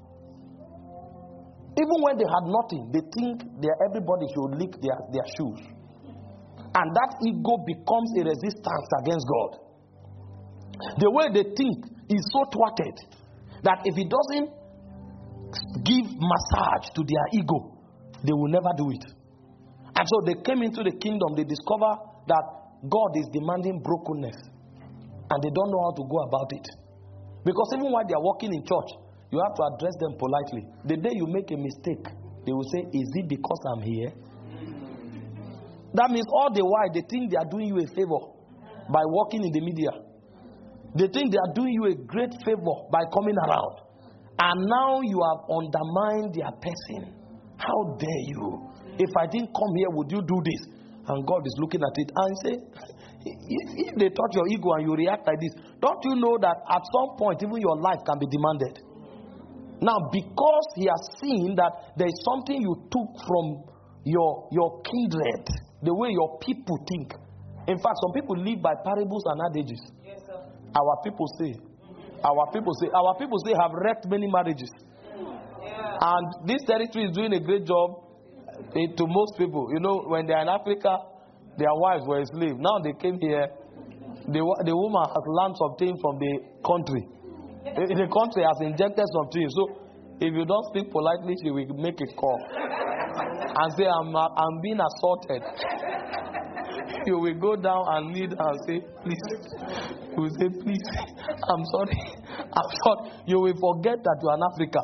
Even when they had nothing, they think that everybody should lick their, their shoes. And that ego becomes a resistance against God. The way they think is so thwarted that if it doesn't give massage to their ego, they will never do it. And so they came into the kingdom, they discover that God is demanding brokenness. And they don't know how to go about it. Because even while they are walking in church, you have to address them politely. The day you make a mistake, they will say, is it because I'm here? That means all the while they think they are doing you a favor by walking in the media. They think they are doing you a great favor by coming around. And now you have undermined their person. How dare you? If I didn't come here, would you do this? And God is looking at it and say, if they touch your ego and you react like this, don't you know that at some point even your life can be demanded? Now, because he has seen that there is something you took from your, your kindred, the way your people think, In fact, some people live by parables and adages. Yes, sir. Our people say, our people say, our people say have wrecked many marriages. Yeah. And this territory is doing a great job eh, to most people. You know, when they are in Africa, their wives were slaves. Now they came here, the, the woman has learned something from the country. The, the country has injected something. So if you don't speak politely, she will make a call and say, I'm, uh, I'm being assaulted. You will go down and kneel and say, please. You will say, please, I'm sorry. I'm sorry. You will forget that you are in Africa.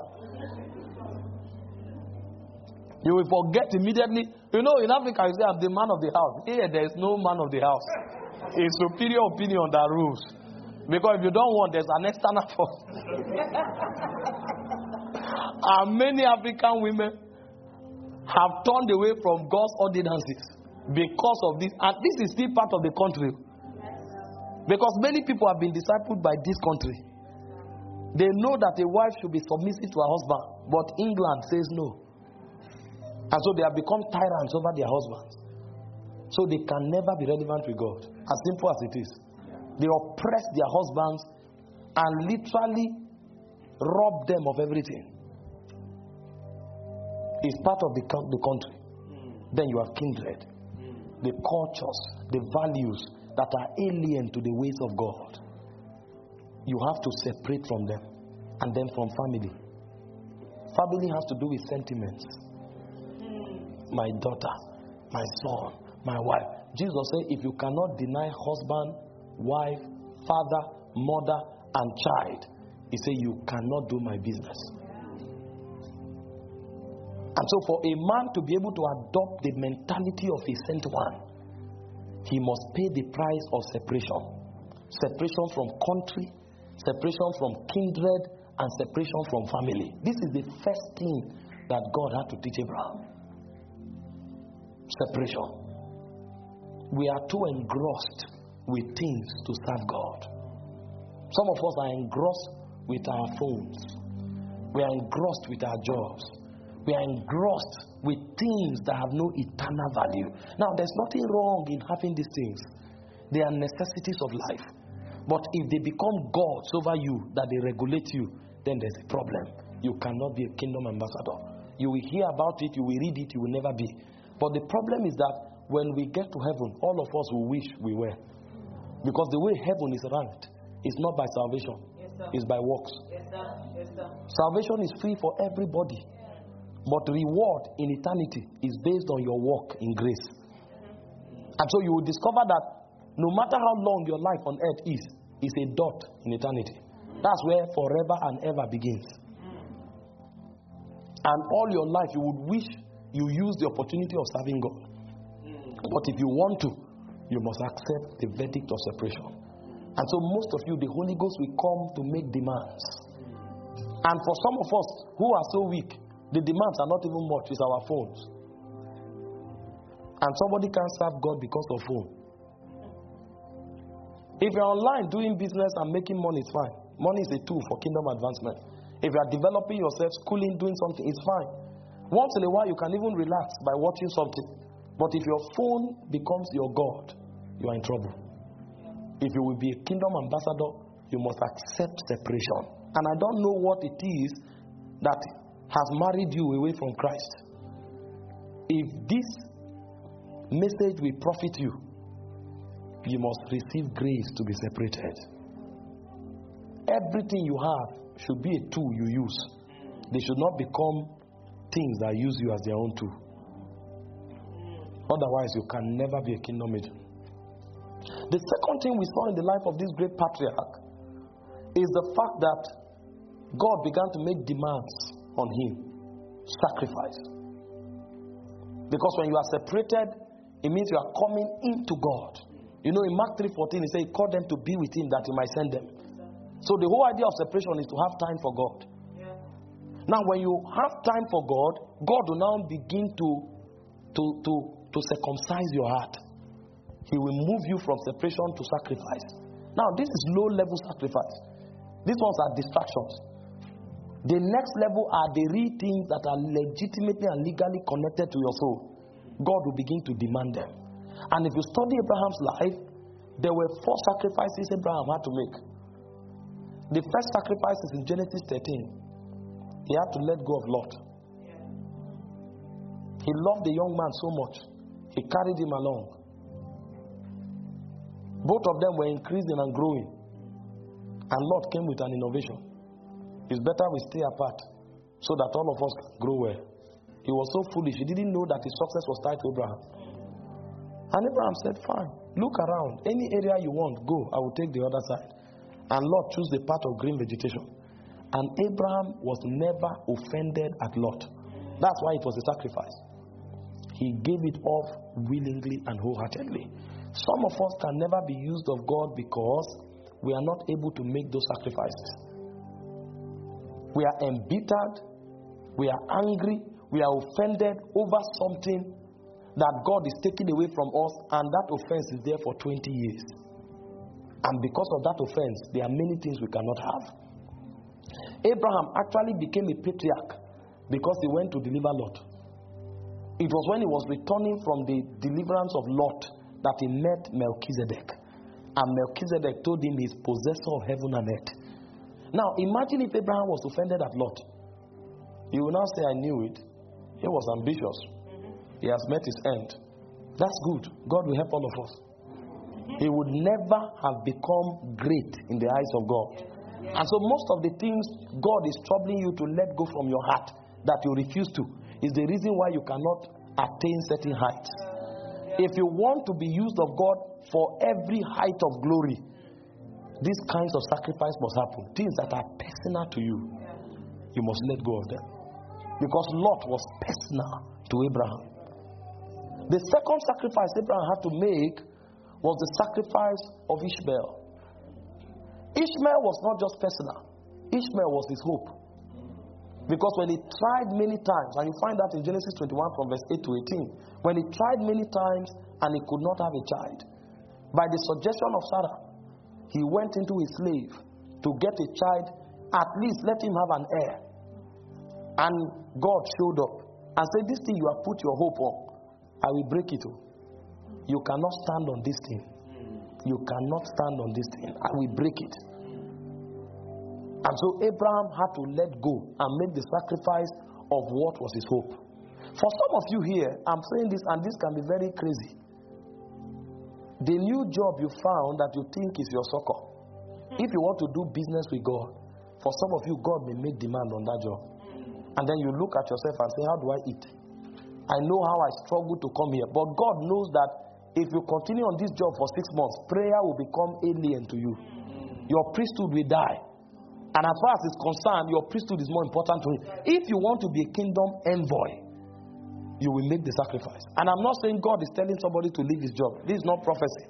You will forget immediately. You know, in Africa, you say, I'm the man of the house. Here, there is no man of the house. A superior opinion that rules. Because if you don't want, there's an external force. And many African women have turned away from God's ordinances because of this. And this is still part of the country. Because many people have been discipled by this country. They know that a wife should be submissive to her husband. But England says no. And so they have become tyrants over their husbands. So they can never be relevant with God. As simple as it is. They oppress their husbands and literally rob them of everything. It's part of the, the country. Then you have kindred. The cultures, the values that are alien to the ways of God. You have to separate from them. And then from family. Family has to do with sentiments. My daughter, my son, my wife. Jesus said, if you cannot deny husband, wife, father, mother, and child, he said, you cannot do my business. And so for a man to be able to adopt the mentality of a sent one, he must pay the price of separation. Separation from country, separation from kindred, and separation from family. This is the first thing that God had to teach Abraham. Separation. We are too engrossed with things to serve God. Some of us are engrossed with our phones. We are engrossed with our jobs. We are engrossed with things that have no eternal value. Now, there's nothing wrong in having these things. They are necessities of life. But if they become gods over you, that they regulate you, then there's a problem. You cannot be a kingdom ambassador. You will hear about it, you will read it, you will never be. But the problem is that when we get to heaven, all of us will wish we were. Because the way heaven is ranked is not by salvation. Yes, it's by works. Yes, sir. Yes, sir. Salvation is free for everybody. But reward in eternity is based on your work in grace. And so you will discover that no matter how long your life on earth is, is a dot in eternity. That's where forever and ever begins. And all your life you would wish you use the opportunity of serving God. But if you want to, you must accept the verdict of separation. And so most of you, the Holy Ghost will come to make demands. And for some of us who are so weak, the demands are not even much, it's our phones. And somebody can't serve God because of phone. If you're online doing business and making money, it's fine. Money is a tool for kingdom advancement. If you are developing yourself, schooling, doing something, it's fine. Once in a while, you can even relax by watching something. But if your phone becomes your God, you are in trouble. If you will be a kingdom ambassador, you must accept separation. And I don't know what it is that has married you away from Christ. If this message will profit you, you must receive grace to be separated. Everything you have should be a tool you use. They should not become things that use you as their own tool. Otherwise, you can never be a kingdom agent. The second thing we saw in the life of this great patriarch is the fact that God began to make demands on him. Sacrifice. Because when you are separated, it means you are coming into God. You know, in Mark three fourteen, he said he called them to be with him that he might send them. So the whole idea of separation is to have time for God. Yeah. Now, when you have time for God, God will now begin to, to, to, to circumcise your heart. He will move you from separation to sacrifice. Now, this is low-level sacrifice. These ones are distractions. The next level are the real things that are legitimately and legally connected to your soul. God will begin to demand them. And if you study Abraham's life, there were four sacrifices Abraham had to make. The first sacrifice is in Genesis thirteen. He had to let go of Lot. He loved the young man so much, he carried him along. Both of them were increasing and growing. And Lot came with an innovation. It's better we stay apart so that all of us grow well. He was so foolish. He didn't know that his success was tied to Abraham. And Abraham said, fine, look around. Any area you want, go. I will take the other side. And Lot chose the part of green vegetation. And Abraham was never offended at Lot. That's why it was a sacrifice. He gave it off willingly and wholeheartedly. Some of us can never be used of God because we are not able to make those sacrifices. We are embittered, we are angry, we are offended over something that God is taking away from us, and that offense is there for twenty years. And because of that offense, there are many things we cannot have. Abraham actually became a patriarch because he went to deliver Lot. It was when he was returning from the deliverance of Lot that he met Melchizedek. And Melchizedek told him he's possessor of heaven and earth. Now, imagine if Abraham was offended at Lot. He will now say, I knew it. He was ambitious. He has met his end. That's good. God will help all of us. He would never have become great in the eyes of God. And so most of the things God is troubling you to let go from your heart that you refuse to is the reason why you cannot attain certain heights. If you want to be used of God for every height of glory, these kinds of sacrifice must happen. Things that are personal to you, you must let go of them. Because Lot was personal to Abraham. The second sacrifice Abraham had to make was the sacrifice of Ishmael. Ishmael was not just personal. Ishmael was his hope. Because when he tried many times, and you find that in Genesis twenty-one from verse eight to eighteen, when he tried many times and he could not have a child, by the suggestion of Sarah, he went into his slave to get a child, at least let him have an heir. And God showed up and said, this thing you have put your hope on, I will break it. You cannot stand on this thing. You cannot stand on this thing. I will break it. And so Abraham had to let go and make the sacrifice of what was his hope. For some of you here, I'm saying this, and this can be very crazy. The new job you found that you think is your succor, if you want to do business with God, for some of you, God may make demand on that job. And then you look at yourself and say, how do I eat? I know how I struggle to come here. But God knows that if you continue on this job for six months, prayer will become alien to you. Your priesthood will die. And as far as it's concerned, your priesthood is more important to him. If you want to be a kingdom envoy, you will make the sacrifice. And I'm not saying God is telling somebody to leave his job. This is not prophecy.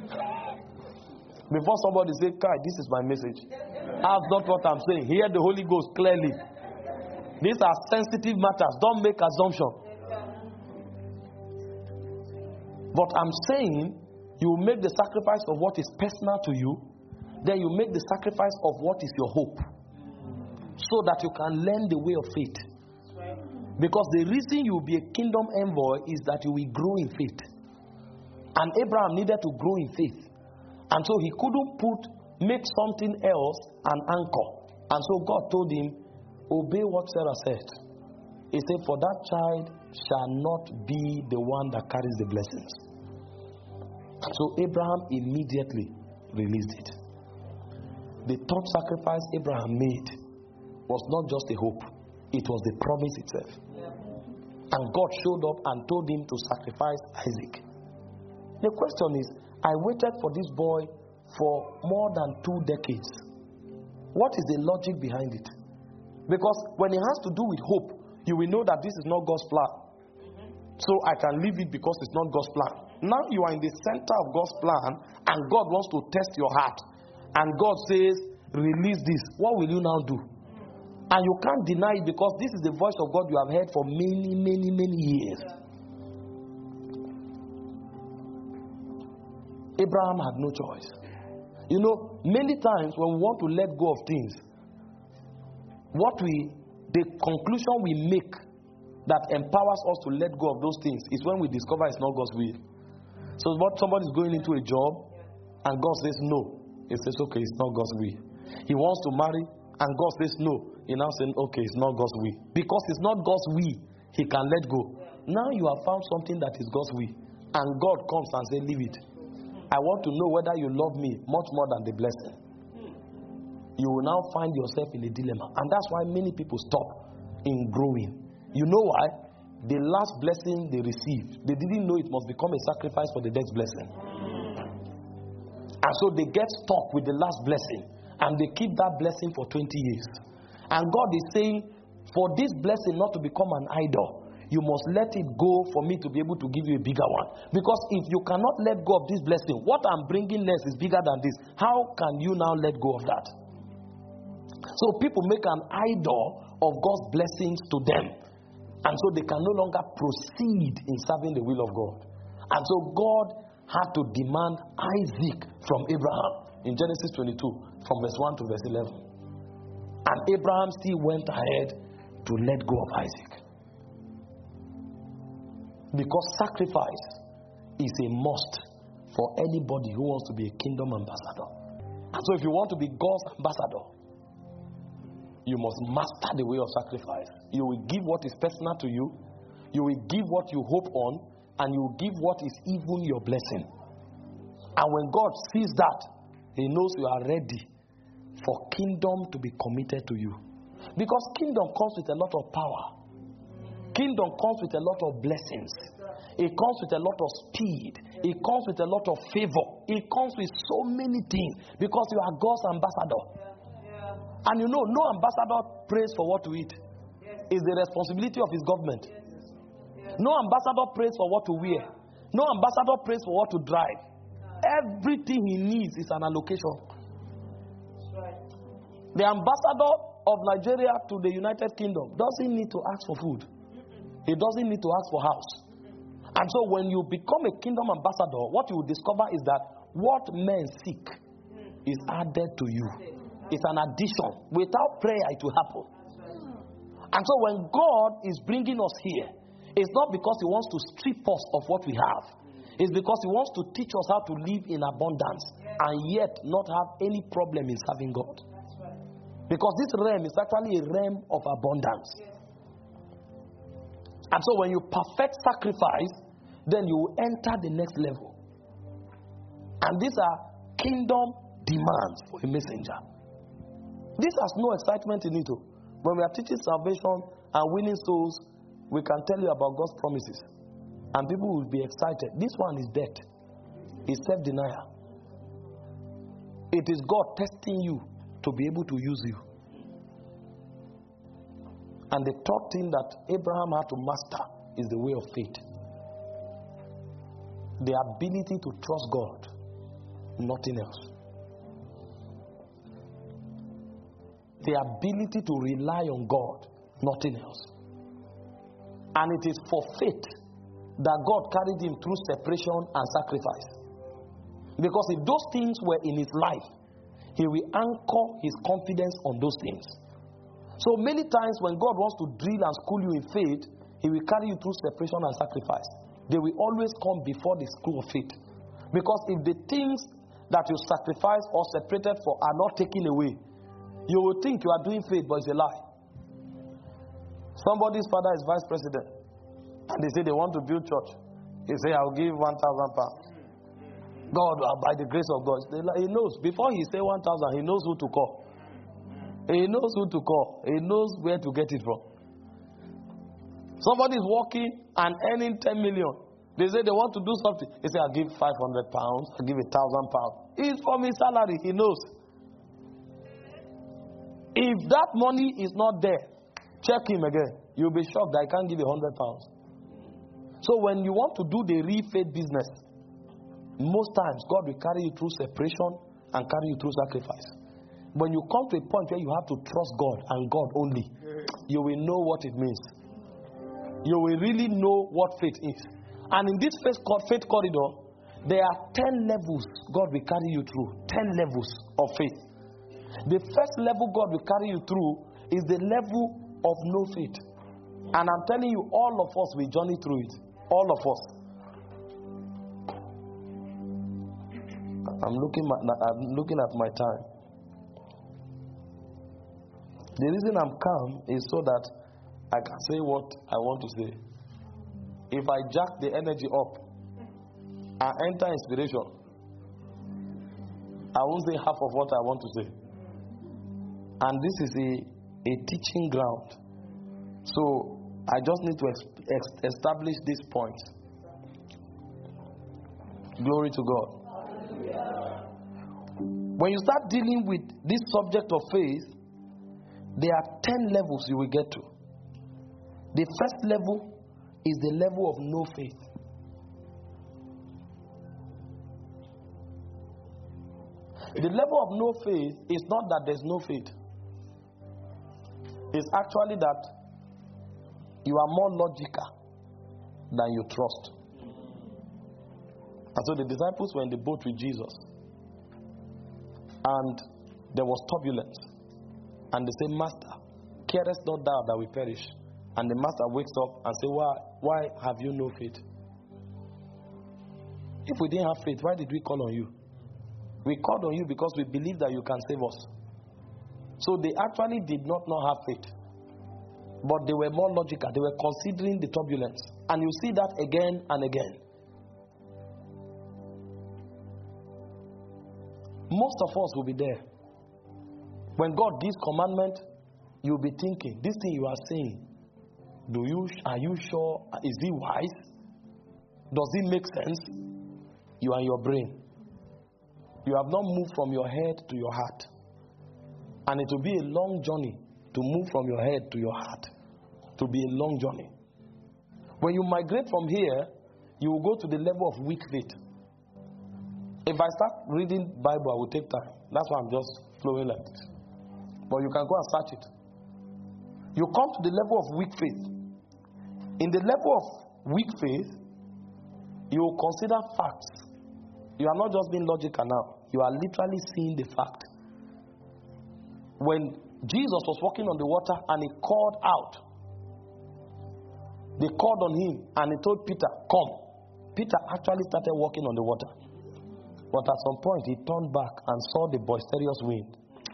Before somebody say, Kai, this is my message. That's not what I'm saying. Hear the Holy Ghost clearly. These are sensitive matters. Don't make assumptions. But I'm saying you make the sacrifice of what is personal to you. Then you make the sacrifice of what is your hope. So that you can learn the way of faith. Because the reason you will be a kingdom envoy is that you will grow in faith. And Abraham needed to grow in faith. And so he couldn't put, make something else an anchor. And so God told him, obey what Sarah said. He said, for that child shall not be the one that carries the blessings. And so Abraham immediately released it. The third sacrifice Abraham made was not just a hope. It was the promise itself. Yeah. And God showed up and told him to sacrifice Isaac. The question is, I waited for this boy for more than two decades. What is the logic behind it? Because when it has to do with hope, you will know that this is not God's plan. So I can leave it because it's not God's plan. Now you are in the center of God's plan and God wants to test your heart. And God says, release this. What will you now do? And you can't deny it because this is the voice of God you have heard for many, many, many years. Abraham had no choice. You know, many times when we want to let go of things, what we, the conclusion we make that empowers us to let go of those things is when we discover it's not God's will. So what somebody's going into a job and God says no. He says, okay, it's not God's will. He wants to marry and God says no. He now saying, okay, it's not God's will. Because it's not God's will, he can let go. Now you have found something that is God's will. And God comes and says, leave it. I want to know whether you love me much more than the blessing. You will now find yourself in a dilemma. And that's why many people stop in growing. You know why? The last blessing they received, they didn't know it must become a sacrifice for the next blessing. And so they get stuck with the last blessing. And they keep that blessing for twenty years. And God is saying, for this blessing not to become an idol, you must let it go for me to be able to give you a bigger one. Because if you cannot let go of this blessing, what I'm bringing next is bigger than this. How can you now let go of that? So people make an idol of God's blessings to them. And so they can no longer proceed in serving the will of God. And so God had to demand Isaac from Abraham in Genesis twenty-two, from verse one to verse eleven. And Abraham still went ahead to let go of Isaac. Because sacrifice is a must for anybody who wants to be a kingdom ambassador. And so if you want to be God's ambassador, you must master the way of sacrifice. You will give what is personal to you. You will give what you hope on. And you will give what is even your blessing. And when God sees that, he knows you are ready for kingdom to be committed to you. Because kingdom comes with a lot of power. Kingdom comes with a lot of blessings. It comes with a lot of speed. It comes with a lot of favor. It comes with so many things. Because you are God's ambassador. And you know, no ambassador prays for what to eat. It's the responsibility of his government. No ambassador prays for what to wear. No ambassador prays for what to drive. Everything he needs is an allocation. The ambassador of Nigeria to the United Kingdom doesn't need to ask for food. He doesn't need to ask for house. And so when you become a kingdom ambassador, what you will discover is that what men seek is added to you. It's an addition. Without prayer, it will happen. And so when God is bringing us here, it's not because he wants to strip us of what we have. It's because he wants to teach us how to live in abundance and yet not have any problem in serving God. Because this realm is actually a realm of abundance. And so when you perfect sacrifice, then you will enter the next level. And these are kingdom demands for a messenger. This has no excitement in it. When we are teaching salvation and winning souls, we can tell you about God's promises. And people will be excited. This one is death. It's self-denial. It is God testing you to be able to use you. And the third thing that Abraham had to master is the way of faith. The ability to trust God, nothing else. The ability to rely on God, nothing else. And it is for faith that God carried him through separation and sacrifice. Because if those things were in his life, he will anchor his confidence on those things. So many times when God wants to drill and school you in faith, he will carry you through separation and sacrifice. They will always come before the school of faith. Because if the things that you sacrifice or separated for are not taken away, you will think you are doing faith, but it's a lie. Somebody's father is vice president, and they say they want to build church. He say, I'll give one thousand pounds. God, by the grace of God, he knows. Before he say one thousand, he knows who to call. He knows who to call. He knows where to get it from. Somebody is working and earning ten million. They say they want to do something. He say, I'll give five hundred pounds. I'll give a thousand pounds. It's from his salary. He knows. If that money is not there, check him again. You'll be shocked that I can't give a hundred pounds. So when you want to do the real faith business, most times God will carry you through separation and carry you through sacrifice. When you come to a point where you have to trust God and God only, you will know what it means. You will really know what faith is. And in this faith corridor, there are ten levels God will carry you through. Ten levels of faith. The first level God will carry you through is the level of no faith. And I'm telling you, all of us will journey through it. All of us. I'm looking at, I'm looking at my time. The reason I'm calm is so that I can say what I want to say. If I jack the energy up, I enter inspiration, I won't say half of what I want to say. And this is a, a teaching ground. So I just need to ex- ex- establish this point. Glory to God. When you start dealing with this subject of faith, there are ten levels you will get to. The first level is the level of no faith. The level of no faith is not that there's no faith. It's actually that you are more logical than you trust. And so the disciples were in the boat with Jesus, and there was turbulence. And they say, Master, carest not thou that we perish? And the master wakes up and says, why, why have you no faith? If we didn't have faith, why did we call on you? We called on you because we believe that you can save us. So they actually did not not have faith, but they were more logical. They were considering the turbulence. And you see that again and again. Most of us will be there. When God gives commandment, you'll be thinking, this thing you are saying, do you are you sure? Is it wise? Does it make sense? You are in your brain. You have not moved from your head to your heart. And it will be a long journey to move from your head to your heart. To be a long journey. When you migrate from here, you will go to the level of weak faith. If I start reading Bible, I will take time. That's why I'm just flowing like this. But you can go and search it. You come to the level of weak faith. In the level of weak faith, you will consider facts. You are not just being logical now. You are literally seeing the fact. When Jesus was walking on the water and he called out, they called on him and he told Peter, come. Peter actually started walking on the water. But at some point, he turned back and saw the boisterous wind.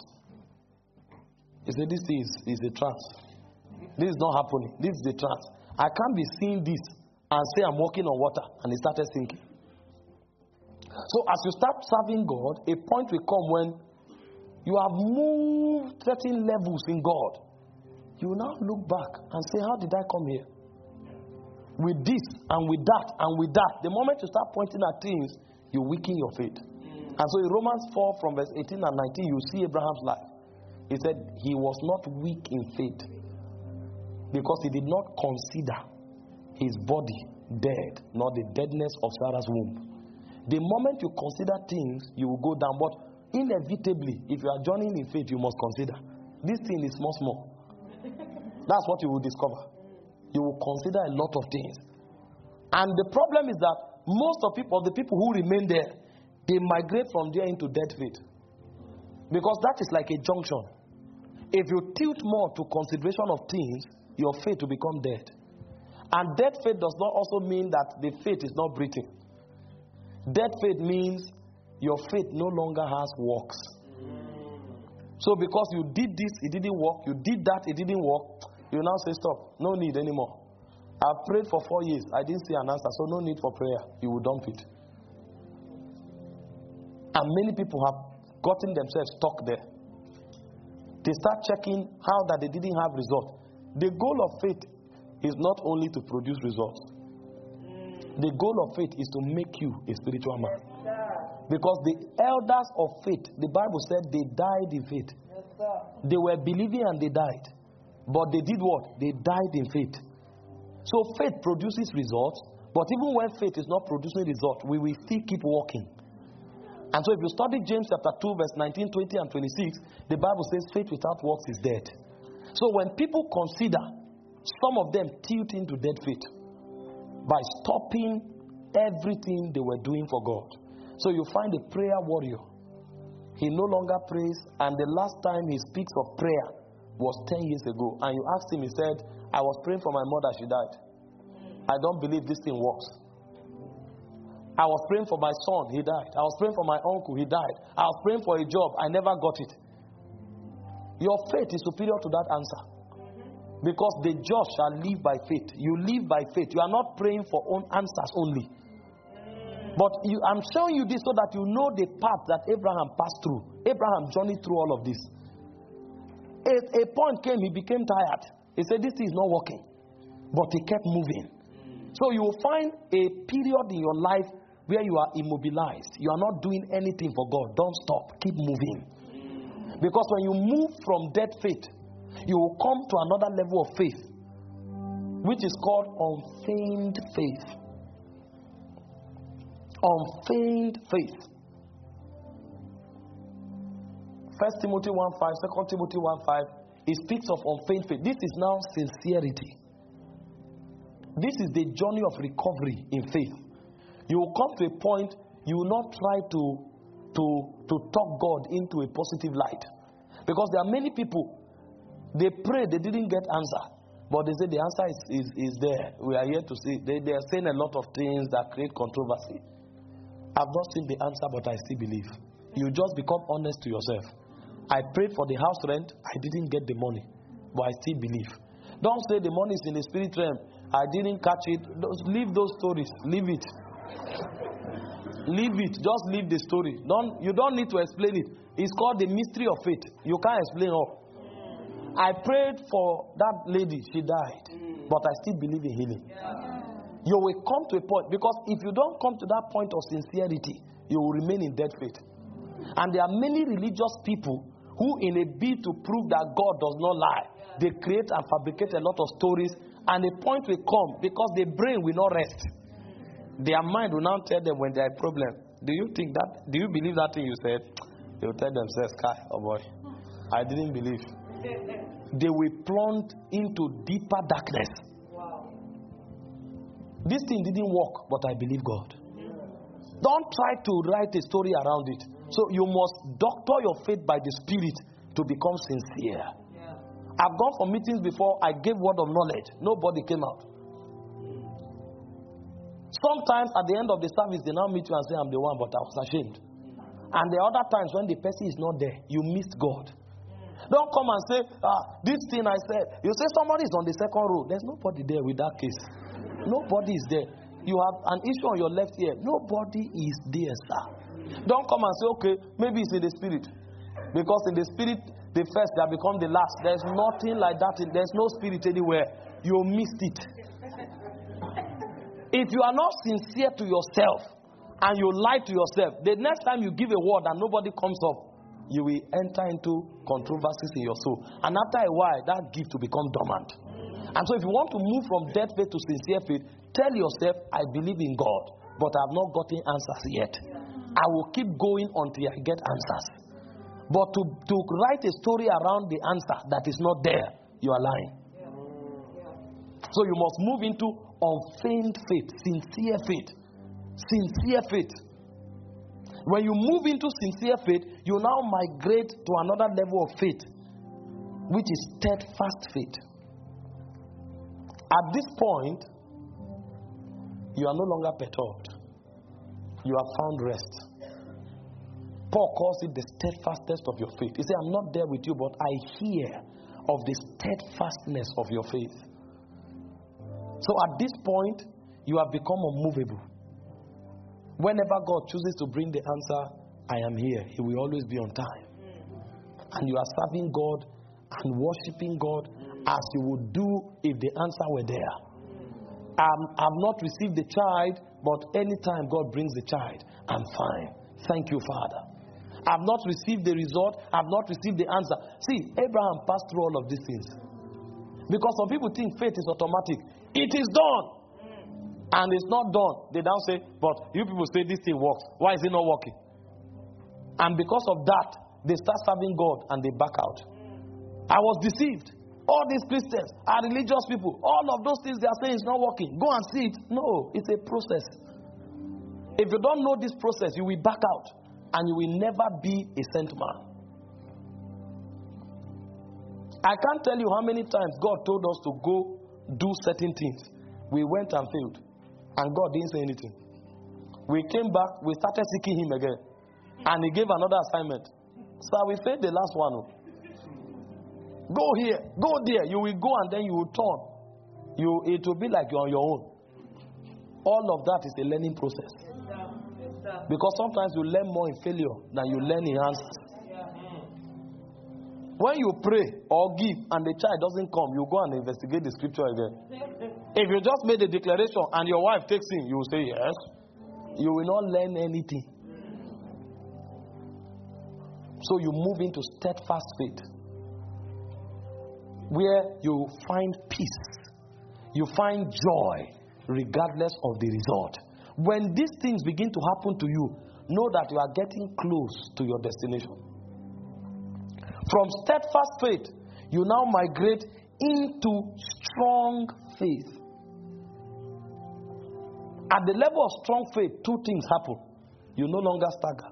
He said, this is, is a trance. This is not happening. This is a trance. I can't be seeing this and say I'm walking on water. And he started sinking. So as you start serving God, a point will come when you have moved certain levels in God. You will now look back and say, how did I come here? With this and with that and with that. The moment you start pointing at things, you weaken your faith. And so in Romans four from verse eighteen and nineteen, you see Abraham's life. He said he was not weak in faith because he did not consider his body dead, nor the deadness of Sarah's womb. The moment you consider things, you will go down. But inevitably, if you are joining in faith, you must consider this thing is small, small. That's what you will discover. You will consider a lot of things. And the problem is that most of people, the people who remain there, they migrate from there into dead faith. Because that is like a junction. If you tilt more to consideration of things, your faith will become dead. And dead faith does not also mean that the faith is not breathing. Dead faith means your faith no longer has works. So because you did this, it didn't work. You did that, it didn't work. You now say, stop. No need anymore. I've prayed for four years. I didn't see an answer, so no need for prayer. You will dump it. And many people have gotten themselves stuck there. They start checking how that they didn't have results. The goal of faith is not only to produce results. The goal of faith is to make you a spiritual man. Because the elders of faith, the Bible said they died in faith. They were believing and they died. But they did what? They died in faith. So faith produces results. But even when faith is not producing results, we will still keep walking. And so if you study James chapter two, verse nineteen, twenty, and twenty-six, the Bible says faith without works is dead. So when people consider, some of them tilt into dead faith by stopping everything they were doing for God. So you find a prayer warrior. He no longer prays, and the last time he speaks of prayer was ten years ago. And you asked him, he said, I was praying for my mother, she died. I don't believe this thing works. I was praying for my son, he died. I was praying for my uncle, he died. I was praying for a job, I never got it. Your faith is superior to that answer. Because the just shall live by faith. You live by faith. You are not praying for own answers only. But you, I'm showing you this so that you know the path that Abraham passed through. Abraham journeyed through all of this. A, a point came, he became tired. He said, this thing is not working. But he kept moving. So you will find a period in your life where you are immobilized. You are not doing anything for God. Don't stop. Keep moving. Because when you move from dead faith, you will come to another level of faith, which is called unfeigned faith. Unfeigned faith. First Timothy one five, Second Timothy one five, it speaks of unfeigned faith. This is now sincerity. This is the journey of recovery in faith. You will come to a point, you will not try to, to, to talk God into a positive light. Because there are many people, they pray, they didn't get answer. But they say the answer is, is, is there. We are here to see. They, they are saying a lot of things that create controversy. I've not seen the answer, but I still believe. You just become honest to yourself. I prayed for the house rent. I didn't get the money, but I still believe. Don't say the money is in the spirit realm. I didn't catch it. Leave those stories. Leave it. Leave it. Just leave the story. Don't, you don't need to explain it. It's called the mystery of faith. You can't explain all. I prayed for that lady. She died. But I still believe in healing. You will come to a point, because if you don't come to that point of sincerity, you will remain in dead faith. And there are many religious people who, in a bid to prove that God does not lie, they create and fabricate a lot of stories, and a point will come because the brain will not rest. Their mind will now tell them when there are problems. Do you think that? Do you believe that thing you said? They will tell themselves, "Kai, oh boy, I didn't believe." They will plunge into deeper darkness. This thing didn't work, but I believe God. Don't try to write a story around it. So you must doctor your faith by the Spirit to become sincere. Yeah. I've gone for meetings before. I gave word of knowledge. Nobody came out. Sometimes at the end of the service, they now meet you and say, I'm the one, but I was ashamed. And the other times when the person is not there, you missed God. Don't come and say, ah, this thing I said. You say somebody is on the second row. There's nobody there with that case. Nobody is there. You have an issue on your left ear. Nobody is there, sir. Don't come and say, okay, maybe it's in the spirit. Because in the spirit, the first, they have become the last. There's nothing like that. There's no spirit anywhere. You missed it. If you are not sincere to yourself and you lie to yourself, the next time you give a word and nobody comes up, you will enter into controversies in your soul. And after a while, that gift will become dormant. And so if you want to move from dead faith to sincere faith, tell yourself, I believe in God, but I have not gotten answers yet. I will keep going until I get answers. But to, to write a story around the answer that is not there, you are lying. So you must move into unfeigned faith, sincere faith. Sincere faith. When you move into sincere faith, you now migrate to another level of faith, which is steadfast faith. At this point, you are no longer perturbed. You have found rest. Paul calls it the steadfastness of your faith. He said, I'm not there with you, but I hear of the steadfastness of your faith. So at this point, you have become unmovable. Whenever God chooses to bring the answer, I am here. He will always be on time. And you are serving God and worshiping God as you would do if the answer were there. Um, I've not received the child, but anytime God brings the child, I'm fine. Thank you, Father. I've not received the result. I've not received the answer. See, Abraham passed through all of these things. Because some people think faith is automatic. It is done. And it's not done. They now say, but you people say this thing works. Why is it not working? And because of that, they start serving God and they back out. I was deceived. All these Christians are religious people. All of those things they are saying is not working. Go and see it. No, it's a process. If you don't know this process, you will back out. And you will never be a sent man. I can't tell you how many times God told us to go do certain things. We went and failed. And God didn't say anything. We came back, we started seeking him again. And he gave another assignment. So we failed the last one. Go here, go there. You will go and then you will turn. You, it will be like you're on your own. All of that is a learning process. Because sometimes you learn more in failure than you learn in answers. When you pray or give and the child doesn't come, you go and investigate the scripture again. If you just made a declaration and your wife takes in, you will say yes. You will not learn anything. So you move into steadfast faith, where you find peace, you find joy, regardless of the result. When these things begin to happen to you, know that you are getting close to your destination. From steadfast faith, you now migrate into strong faith. At the level of strong faith, two things happen. You no longer stagger.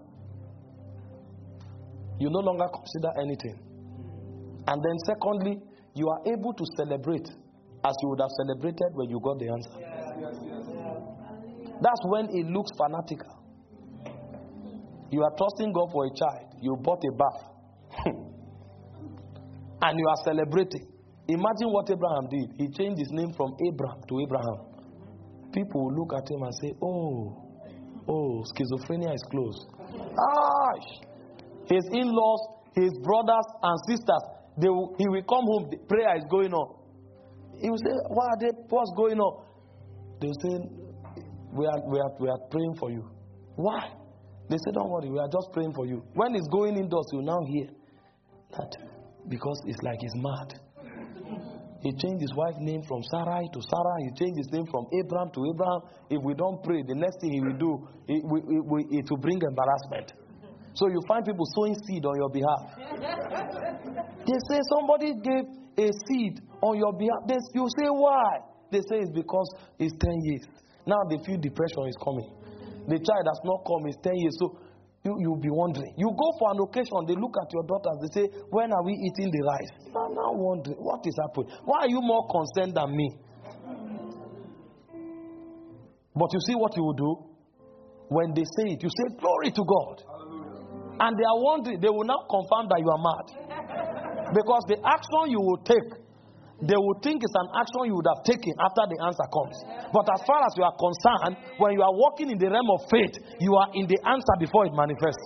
You no longer consider anything. And then secondly, you are able to celebrate as you would have celebrated when you got the answer. Yes, yes, yes. That's when it looks fanatical. You are trusting God for a child. You bought a bath. And you are celebrating. Imagine what Abraham did. He changed his name from Abram to Abraham. People will look at him and say, oh, oh, schizophrenia is close. Ah, his in-laws, his brothers and sisters, they will, he will come home, the prayer is going on. He will say, why are they, what's going on? They will say, we are, we, are, we are praying for you. Why? They say, don't worry, we are just praying for you. When he's going indoors, you now hear that because it's like he's mad. He changed his wife's name from Sarai to Sarah. He changed his name from Abraham to Abraham. If we don't pray, the next thing he will do, it, we, we, it will bring embarrassment. So you find people sowing seed on your behalf. They say somebody gave a seed on your behalf. They, you say why? They say it's because it's ten years. Now they feel depression is coming. The child has not come, it's ten years. So you, you'll be wondering. You go for an occasion, they look at your daughters, they say, when are we eating the rice? You are now wondering, what is happening? Why are you more concerned than me? But you see what you will do? When they say it, you say, glory to God. And they are wondering, they will now confirm that you are mad. Because the action you will take, they will think it's an action you would have taken after the answer comes. But as far as you are concerned, when you are walking in the realm of faith, you are in the answer before it manifests.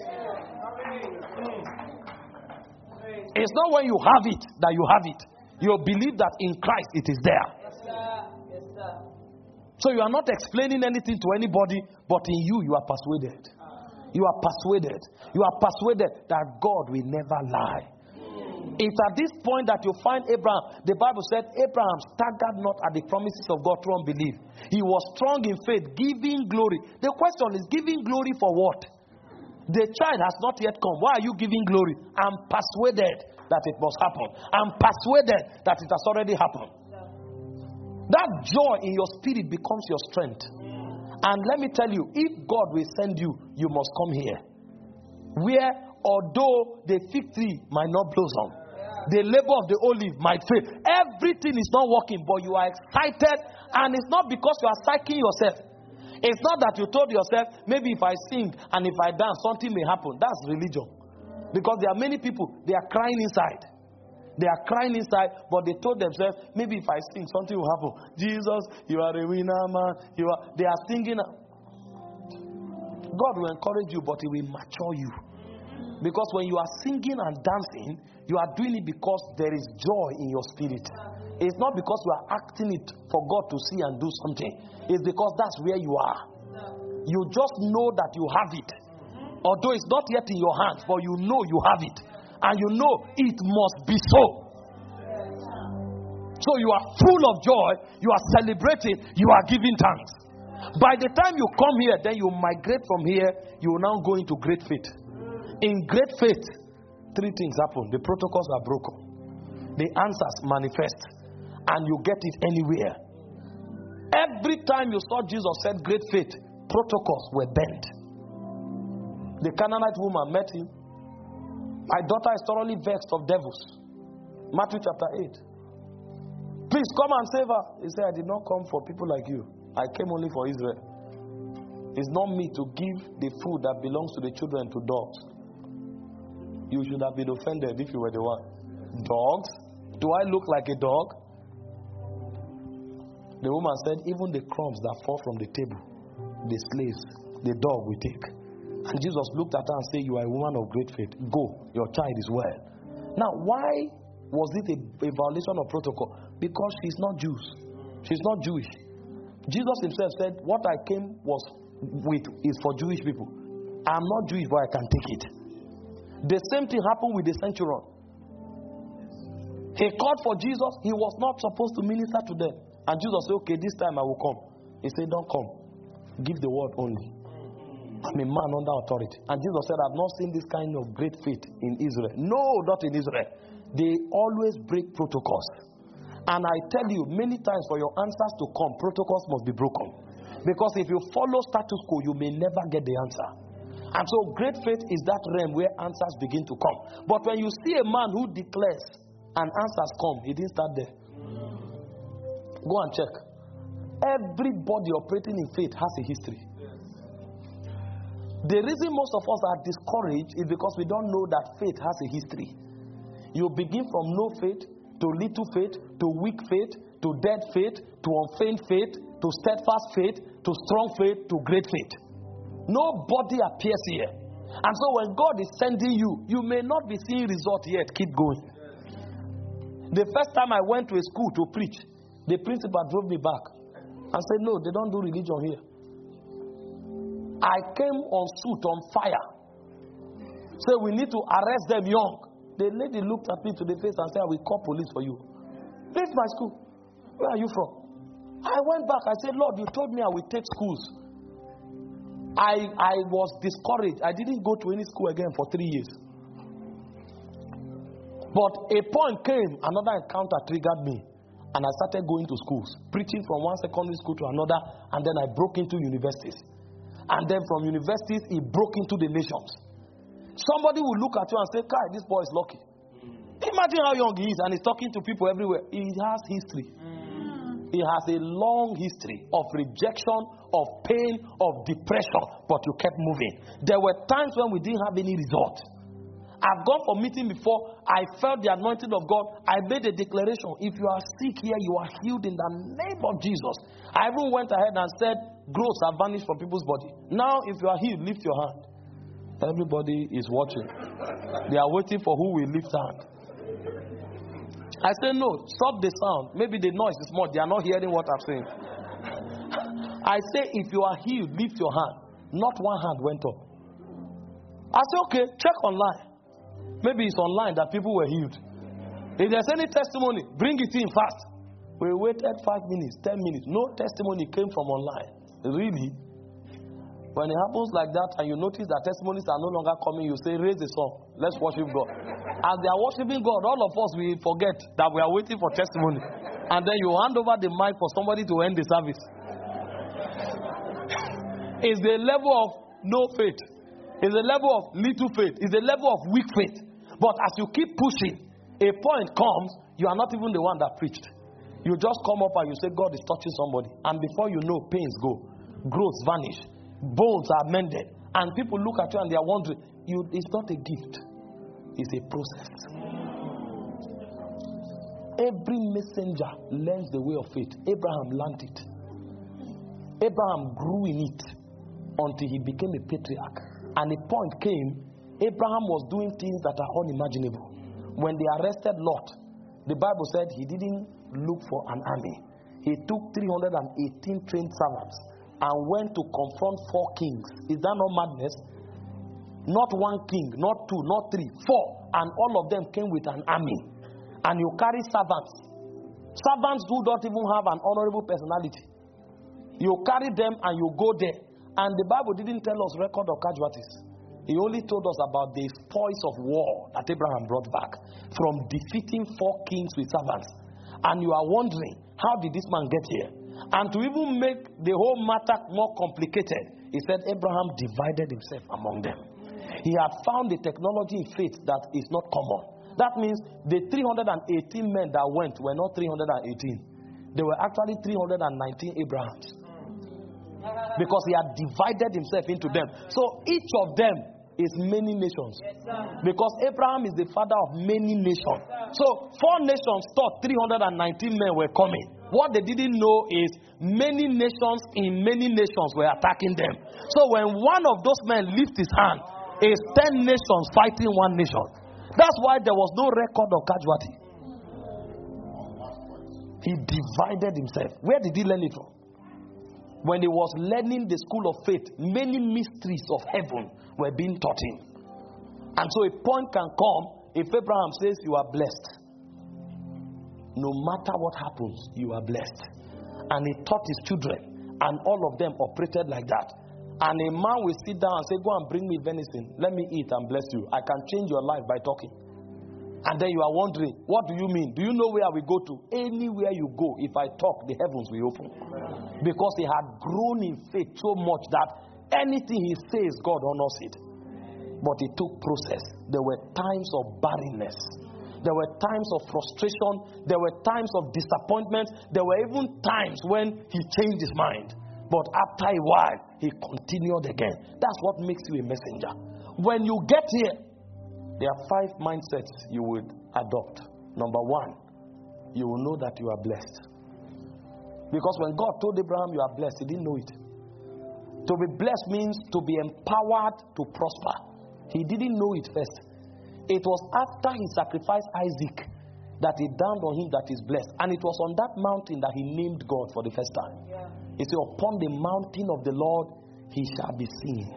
It's not when you have it that you have it. You believe that in Christ it is there. Yes, sir. Yes, sir. So you are not explaining anything to anybody, but in you, you are persuaded. You are persuaded. You are persuaded that God will never lie. It's at this point that you find Abraham. The Bible said Abraham staggered not at the promises of God through unbelief. He was strong in faith, giving glory. The question is, giving glory for what? The child has not yet come. Why are you giving glory? I'm persuaded that it must happen. I'm persuaded that it has already happened. That joy in your spirit becomes your strength. And let me tell you, if God will send you, you must come here. Where, although the fig tree might not blossom, the labor of the olive might fail. Everything is not working, but you are excited. And it's not because you are psyching yourself. It's not that you told yourself, maybe if I sing and if I dance, something may happen. That's religion. Because there are many people, they are crying inside. They are crying inside, but they told themselves, maybe if I sing, something will happen. Jesus, you are a winner, man. You are. They are singing. God will encourage you, but He will mature you. Because when you are singing and dancing, you are doing it because there is joy in your spirit. It's not because you are acting it for God to see and do something. It's because that's where you are. You just know that you have it. Although it's not yet in your hands, but you know you have it. And you know it must be so. So you are full of joy. You are celebrating. You are giving thanks. By the time you come here, then you migrate from here. You will now go into great faith. In great faith, three things happen. The protocols are broken. The answers manifest. And you get it anywhere. Every time you saw Jesus said great faith, protocols were bent. The Canaanite woman met him. My daughter is thoroughly vexed of devils. Matthew chapter eight. Please come and save her. He said, I did not come for people like you. I came only for Israel. It's not me to give the food that belongs to the children to dogs. You should have been offended if you were the one. Dogs? Do I look like a dog? The woman said, even the crumbs that fall from the table, the slaves, the dog will take. And Jesus looked at her and said, you are a woman of great faith. Go, your child is well. Now, why was it a, a violation of protocol? Because she's not Jews. She's not Jewish. Jesus himself said, what I came was with is for Jewish people. I'm not Jewish, but I can take it. The same thing happened with the centurion. He called for Jesus. He was not supposed to minister to them. And Jesus said, okay, this time I will come. He said, don't come. Give the word only. I'm a man under authority. And Jesus said, I've not seen this kind of great faith in Israel. No, not in Israel. They always break protocols. And I tell you, many times for your answers to come, protocols must be broken. Because if you follow status quo, you may never get the answer. And so great faith is that realm where answers begin to come. But when you see a man who declares and answers come, he didn't start there. Go and check. Everybody operating in faith has a history. The reason most of us are discouraged is because we don't know that faith has a history. You begin from no faith to little faith, to weak faith, to dead faith, to unfeigned faith, to steadfast faith, to strong faith, to great faith. Nobody appears here. And so when God is sending you, you may not be seeing result yet. Keep going. The first time I went to a school to preach, the principal drove me back and said, no, they don't do religion here. I came on suit, on fire. So we need to arrest them young. The lady looked at me to the face and said, I will call police for you. Leave my school. Where are you from? I went back. I said, Lord, you told me I will take schools. I, I was discouraged. I didn't go to any school again for three years. But a point came, another encounter triggered me. And I started going to schools, preaching from one secondary school to another. And then I broke into universities. And then from universities, it broke into the nations. Somebody will look at you and say, Kai, this boy is lucky. Imagine how young he is and he's talking to people everywhere. He has history. Mm. He has a long history of rejection, of pain, of depression, but you kept moving. There were times when we didn't have any result. I've gone for meeting before. I felt the anointing of God. I made a declaration. If you are sick here, you are healed in the name of Jesus. I even went ahead and said, growths have vanished from people's body. Now, if you are healed, lift your hand. Everybody is watching. They are waiting for who will lift hand. I say, no, stop the sound. Maybe the noise is more. They are not hearing what I'm saying. I say, if you are healed, lift your hand. Not one hand went up. I say, okay, check online. Maybe it's online that people were healed. If there's any testimony, bring it in fast. We waited five minutes, ten minutes. No testimony came from online. Really? When it happens like that and you notice that testimonies are no longer coming, you say, raise the song. Let's worship God. As they are worshiping God, all of us will forget that we are waiting for testimony. And then you hand over the mic for somebody to end the service. It's the level of no faith. It's the level of little faith. It's the level of weak faith. But as you keep pushing, a point comes, you are not even the one that preached. You just come up and you say, God is touching somebody. And before you know, pains go. Growths vanish. Bones are mended. And people look at you and they are wondering, you, it's not a gift. It's a process. Every messenger learns the way of faith. Abraham learned it. Abraham grew in it until he became a patriarch. And a point came, Abraham was doing things that are unimaginable. When they arrested Lot, the Bible said he didn't look for an army. He took three hundred eighteen trained servants and went to confront four kings. Is that not madness? Not one king, not two, not three, four. And all of them came with an army. And you carry servants. Servants who don't even have an honorable personality. You carry them and you go there. And the Bible didn't tell us record of casualties. He only told us about the spoils of war that Abraham brought back from defeating four kings with servants. And you are wondering, how did this man get here? And to even make the whole matter more complicated, he said Abraham divided himself among them. He had found the technology in faith that is not common. That means the three hundred eighteen men that went were not three hundred eighteen. They were actually three hundred nineteen Abrahams. Because he had divided himself into them. So each of them is many nations. Because Abraham is the father of many nations. So four nations thought three hundred nineteen men were coming. What they didn't know is many nations in many nations were attacking them. So when one of those men lifts his hand, it's ten nations fighting one nation. That's why there was no record of casualty. He divided himself. Where did he learn it from? When he was learning the school of faith, many mysteries of heaven were being taught him. And so a point can come if Abraham says you are blessed. No matter what happens, you are blessed. And he taught his children, and all of them operated like that. And a man will sit down and say, go and bring me venison. Let me eat and bless you. I can change your life by talking. And then you are wondering, what do you mean? Do you know where we go to? Anywhere you go, if I talk, the heavens will open. Because he had grown in faith so much that anything he says, God honors it. But it took process. There were times of barrenness. There were times of frustration. There were times of disappointment. There were even times when he changed his mind. But after a while, he continued again. That's what makes you a messenger. When you get here, there are five mindsets you would adopt. Number one, you will know that you are blessed. Because when God told Abraham you are blessed, he didn't know it. To be blessed means to be empowered to prosper. He didn't know it first. It was after he sacrificed Isaac that it dawned on him that he's blessed. And it was on that mountain that he named God for the first time. Yeah. He said, upon the mountain of the Lord, he shall be seen.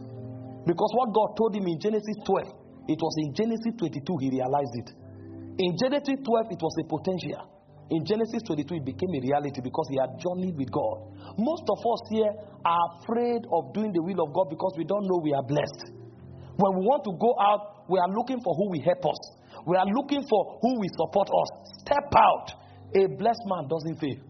Because what God told him in Genesis twelve, it was in Genesis twenty-two he realized it. In Genesis twelve, it was a potential. In Genesis twenty-two, it became a reality because he had journeyed with God. Most of us here are afraid of doing the will of God because we don't know we are blessed. When we want to go out, we are looking for who will help us. We are looking for who will support us. Step out. A blessed man doesn't fail.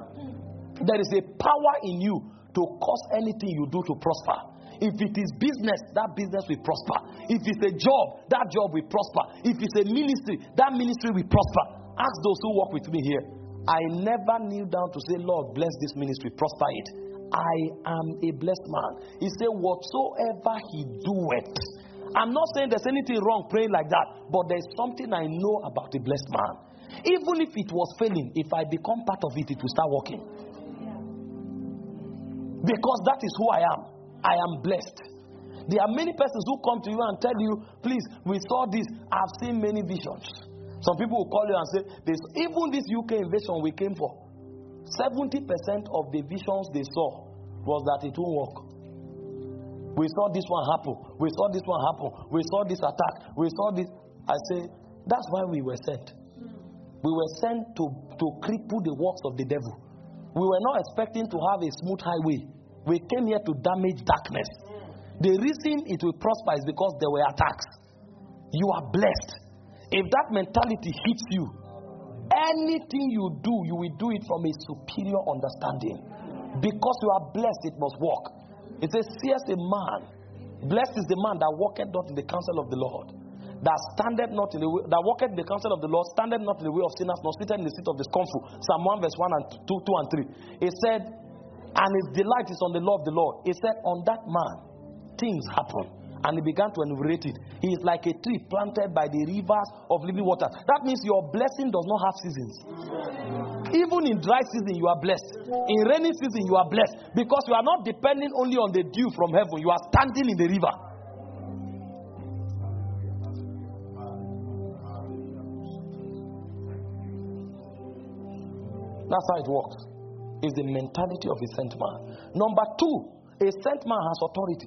There is a power in you to cause anything you do to prosper. If it is business, that business will prosper. If it's a job, that job will prosper. If it's a ministry, that ministry will prosper. Ask those who work with me here. I never kneel down to say, Lord, bless this ministry, prosper it. I am a blessed man. He said, whatsoever he doeth. I'm not saying there's anything wrong praying like that, but there's something I know about a blessed man. Even if it was failing, if I become part of it, it will start working. Because that is who I am. I am blessed. There are many persons who come to you and tell you, please, we saw this. I've seen many visions. Some people will call you and say, this, even this U K invasion we came for, seventy percent of the visions they saw was that it won't work. We saw this one happen. We saw this one happen. We saw this attack. We saw this. I say, that's why we were sent. We were sent to, to cripple the works of the devil. We were not expecting to have a smooth highway. We came here to damage darkness. The reason it will prosper is because there were attacks. You are blessed. If that mentality hits you, anything you do, you will do it from a superior understanding. Because you are blessed, it must work. It says, seest a man. Blessed is the man that walketh not in the counsel of the Lord. That standeth not in the way, that walketh in the counsel of the Lord, standeth not in the way of sinners, nor sitteth in the seat of the scornful. Psalm one, verse one and two, two and three. It said, and his delight is on the law of the Lord. It said, on that man, things happen. And he began to enumerate it. He is like a tree planted by the rivers of living water. That means your blessing does not have seasons. Even in dry season, you are blessed. In rainy season, you are blessed. Because you are not depending only on the dew from heaven. You are standing in the river. That's how it works. It's the mentality of a sent man. Number two, a sent man has authority.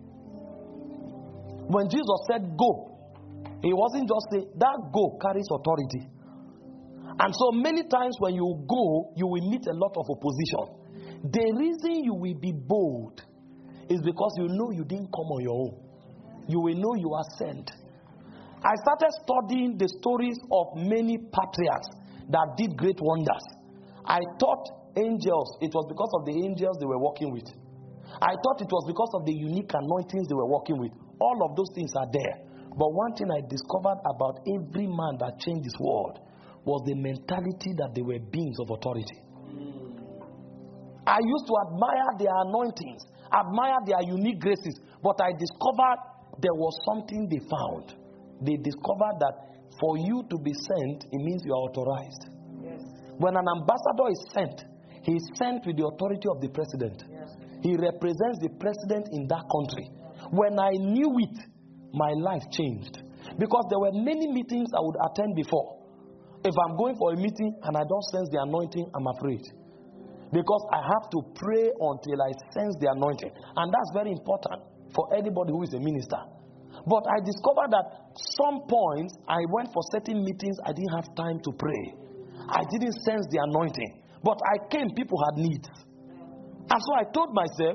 When Jesus said go, he wasn't just saying that go carries authority. And so many times when you go, you will meet a lot of opposition. The reason you will be bold is because you know you didn't come on your own. You will know you are sent. I started studying the stories of many patriarchs that did great wonders. I thought angels, it was because of the angels they were working with. I thought it was because of the unique anointings they were working with. All of those things are there. But one thing I discovered about every man that changed this world was the mentality that they were beings of authority. I used to admire their anointings, admire their unique graces, but I discovered there was something they found. They discovered that for you to be sent, it means you are authorized. Yes. When an ambassador is sent, he is sent with the authority of the president. Yes. He represents the president in that country. Yes. When I knew it, my life changed. Because there were many meetings I would attend before. If I'm going for a meeting and I don't sense the anointing, I'm afraid. Because I have to pray until I sense the anointing. And that's very important for anybody who is a minister. But I discovered that some points, I went for certain meetings, I didn't have time to pray. I didn't sense the anointing. But I came, people had needs. And so I told myself,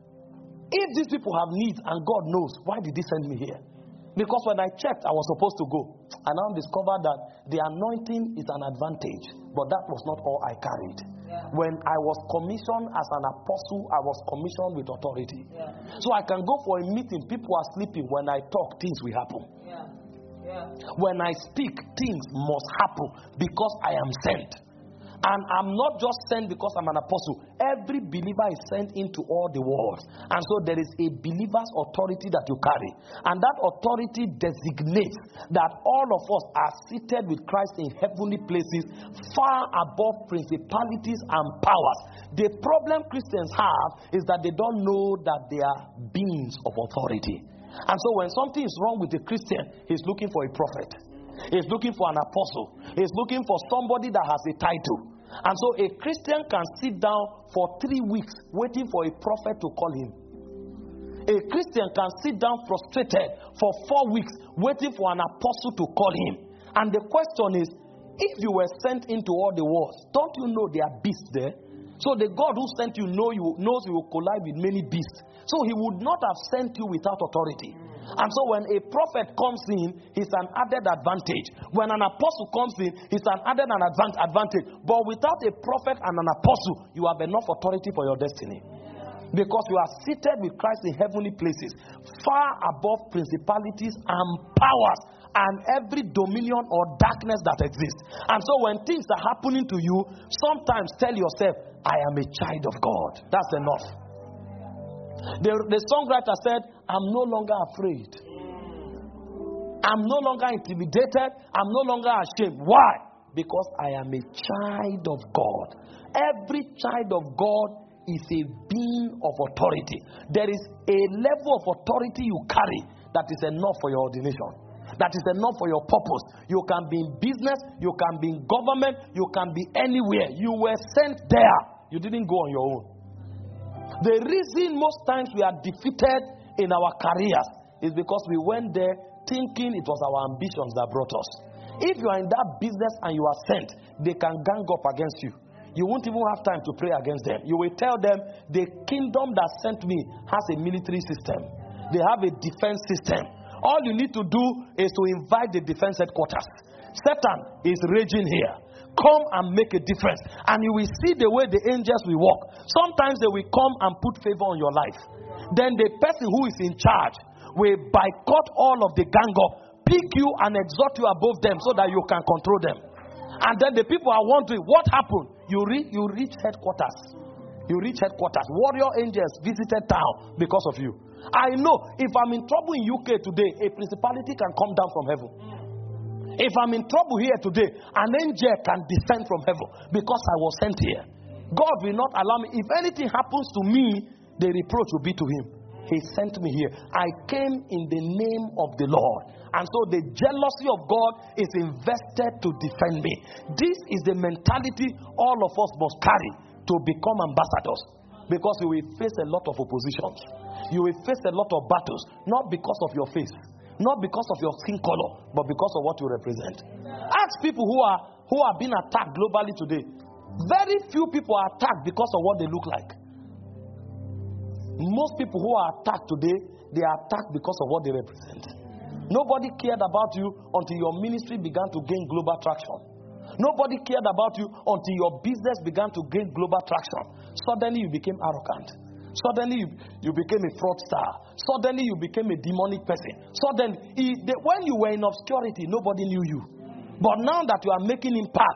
if these people have needs and God knows, why did he send me here? Because when I checked, I was supposed to go. I now discovered that the anointing is an advantage. But that was not all I carried. Yeah. When I was commissioned as an apostle, I was commissioned with authority. Yeah. So I can go for a meeting, people are sleeping. When I talk, things will happen. Yeah. Yeah. When I speak, things must happen because I am sent. And I'm not just sent because I'm an apostle. Every believer is sent into all the world. And so there is a believer's authority that you carry. And that authority designates that all of us are seated with Christ in heavenly places, far above principalities and powers. The problem Christians have is that they don't know that they are beings of authority. And so when something is wrong with a Christian, he's looking for a prophet. He's looking for an apostle. He's looking for somebody that has a title. And so a Christian can sit down for three weeks waiting for a prophet to call him. A Christian can sit down frustrated for four weeks waiting for an apostle to call him. And the question is, if you were sent into all the wars, don't you know there are beasts there? So the God who sent you, know you knows you will collide with many beasts. So he would not have sent you without authority. And so when a prophet comes in, he's an added advantage. When an apostle comes in, he's an added an advantage. But without a prophet and an apostle, you have enough authority for your destiny. Because you are seated with Christ in heavenly places, far above principalities and powers and every dominion or darkness that exists. And so when things are happening to you, sometimes tell yourself, I am a child of God. That's enough. The, the songwriter said, I'm no longer afraid. I'm no longer intimidated. I'm no longer ashamed. Why? Because I am a child of God. Every child of God is a being of authority. There is a level of authority you carry that is enough for your ordination. That is enough for your purpose. You can be in business. You can be in government. You can be anywhere. You were sent there. You didn't go on your own. The reason most times we are defeated in our careers is because we went there thinking it was our ambitions that brought us. If you are in that business and you are sent, they can gang up against you. You won't even have time to pray against them. You will tell them, the kingdom that sent me has a military system. They have a defense system. All you need to do is to invite the defense headquarters. Satan is raging here. Come and make a difference. And you will see the way the angels will walk. Sometimes they will come and put favor on your life. Then the person who is in charge will boycott all of the gang up, pick you and exalt you above them so that you can control them. And then the people are wondering, what happened? You, re- you reach headquarters. You reach headquarters. Warrior angels visited town because of you. I know if I'm in trouble in U K today, a principality can come down from heaven. If I'm in trouble here today, an angel can descend from heaven because I was sent here. God will not allow me. If anything happens to me, the reproach will be to him. He sent me here. I came in the name of the Lord. And so the jealousy of God is invested to defend me. This is the mentality all of us must carry to become ambassadors. Because you will face a lot of oppositions. You will face a lot of battles. Not because of your face. Not because of your skin color, but because of what you represent. Ask people who are who are being attacked globally today. Very few people are attacked because of what they look like. Most people who are attacked today, they are attacked because of what they represent. Nobody cared about you until your ministry began to gain global traction. Nobody cared about you until your business began to gain global traction. Suddenly you became arrogant. Suddenly you, you became a fraudster. Suddenly you became a demonic person. Suddenly, when you were in obscurity, nobody knew you. But now that you are making impact,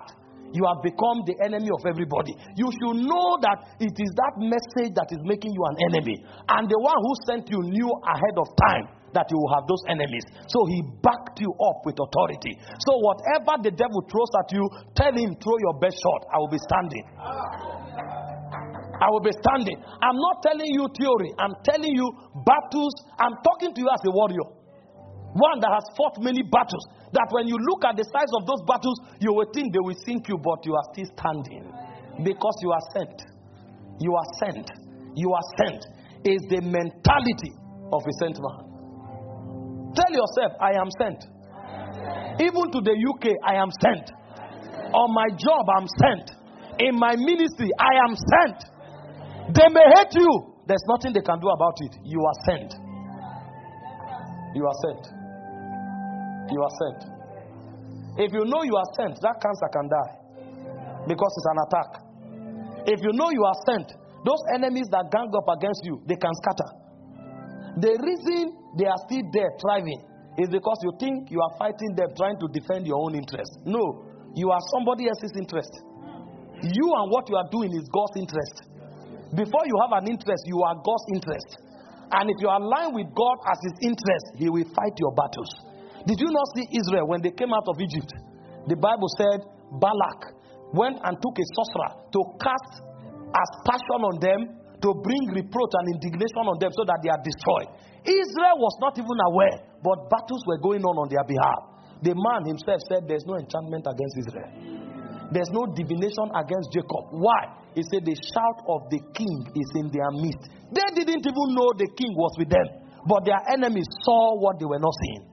You have become the enemy of everybody. You should know that it is that message that is making you an enemy. And the one who sent you knew ahead of time that you will have those enemies. So he backed you up with authority. So whatever the devil throws at you, tell him, throw your best shot. I will be standing. I will be standing. I'm not telling you theory. I'm telling you battles. I'm talking to you as a warrior. One that has fought many battles. That when you look at the size of those battles, you will think they will sink you, but you are still standing. Because you are sent. You are sent. You are sent. Is the mentality of a sent man. Tell yourself, I am sent. Even to the U K, I am sent. On my job, I'm sent. In my ministry, I am sent. They may hate you. There's nothing they can do about it. You are sent. You are sent. You are sent. If you know you are sent, that cancer can die. Because it's an attack. If you know you are sent, those enemies that gang up against you, they can scatter. The reason they are still there thriving is because you think you are fighting them trying to defend your own interest. No, you are somebody else's interest. You and what you are doing is God's interest. Before you have an interest, you are God's interest. And if you align with God as his interest, he will fight your battles. Did you not see Israel when they came out of Egypt? The Bible said Balak went and took a sorcerer to cast aspersion on them, to bring reproach and indignation on them so that they are destroyed. Israel was not even aware, but battles were going on on their behalf. The man himself said there's no enchantment against Israel. There's no divination against Jacob. Why? He said the shout of the king is in their midst. They didn't even know the king was with them, but their enemies saw what they were not seeing.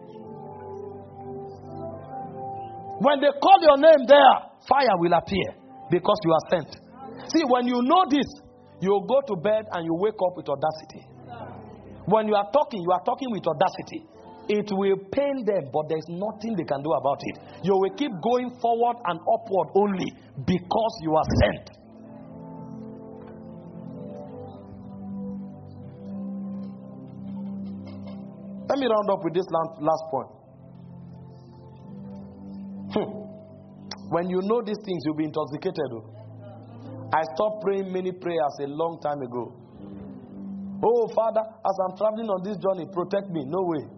When they call your name there, fire will appear because you are sent. See, when you know this, you go to bed and you wake up with audacity. When you are talking, you are talking with audacity. It will pain them, but there's nothing they can do about it. You will keep going forward and upward only because you are sent. Let me round up with this last point. Hmm. When you know these things, you'll be intoxicated. I stopped praying many prayers a long time ago. Oh, Father, as I'm traveling on this journey, protect me. No way.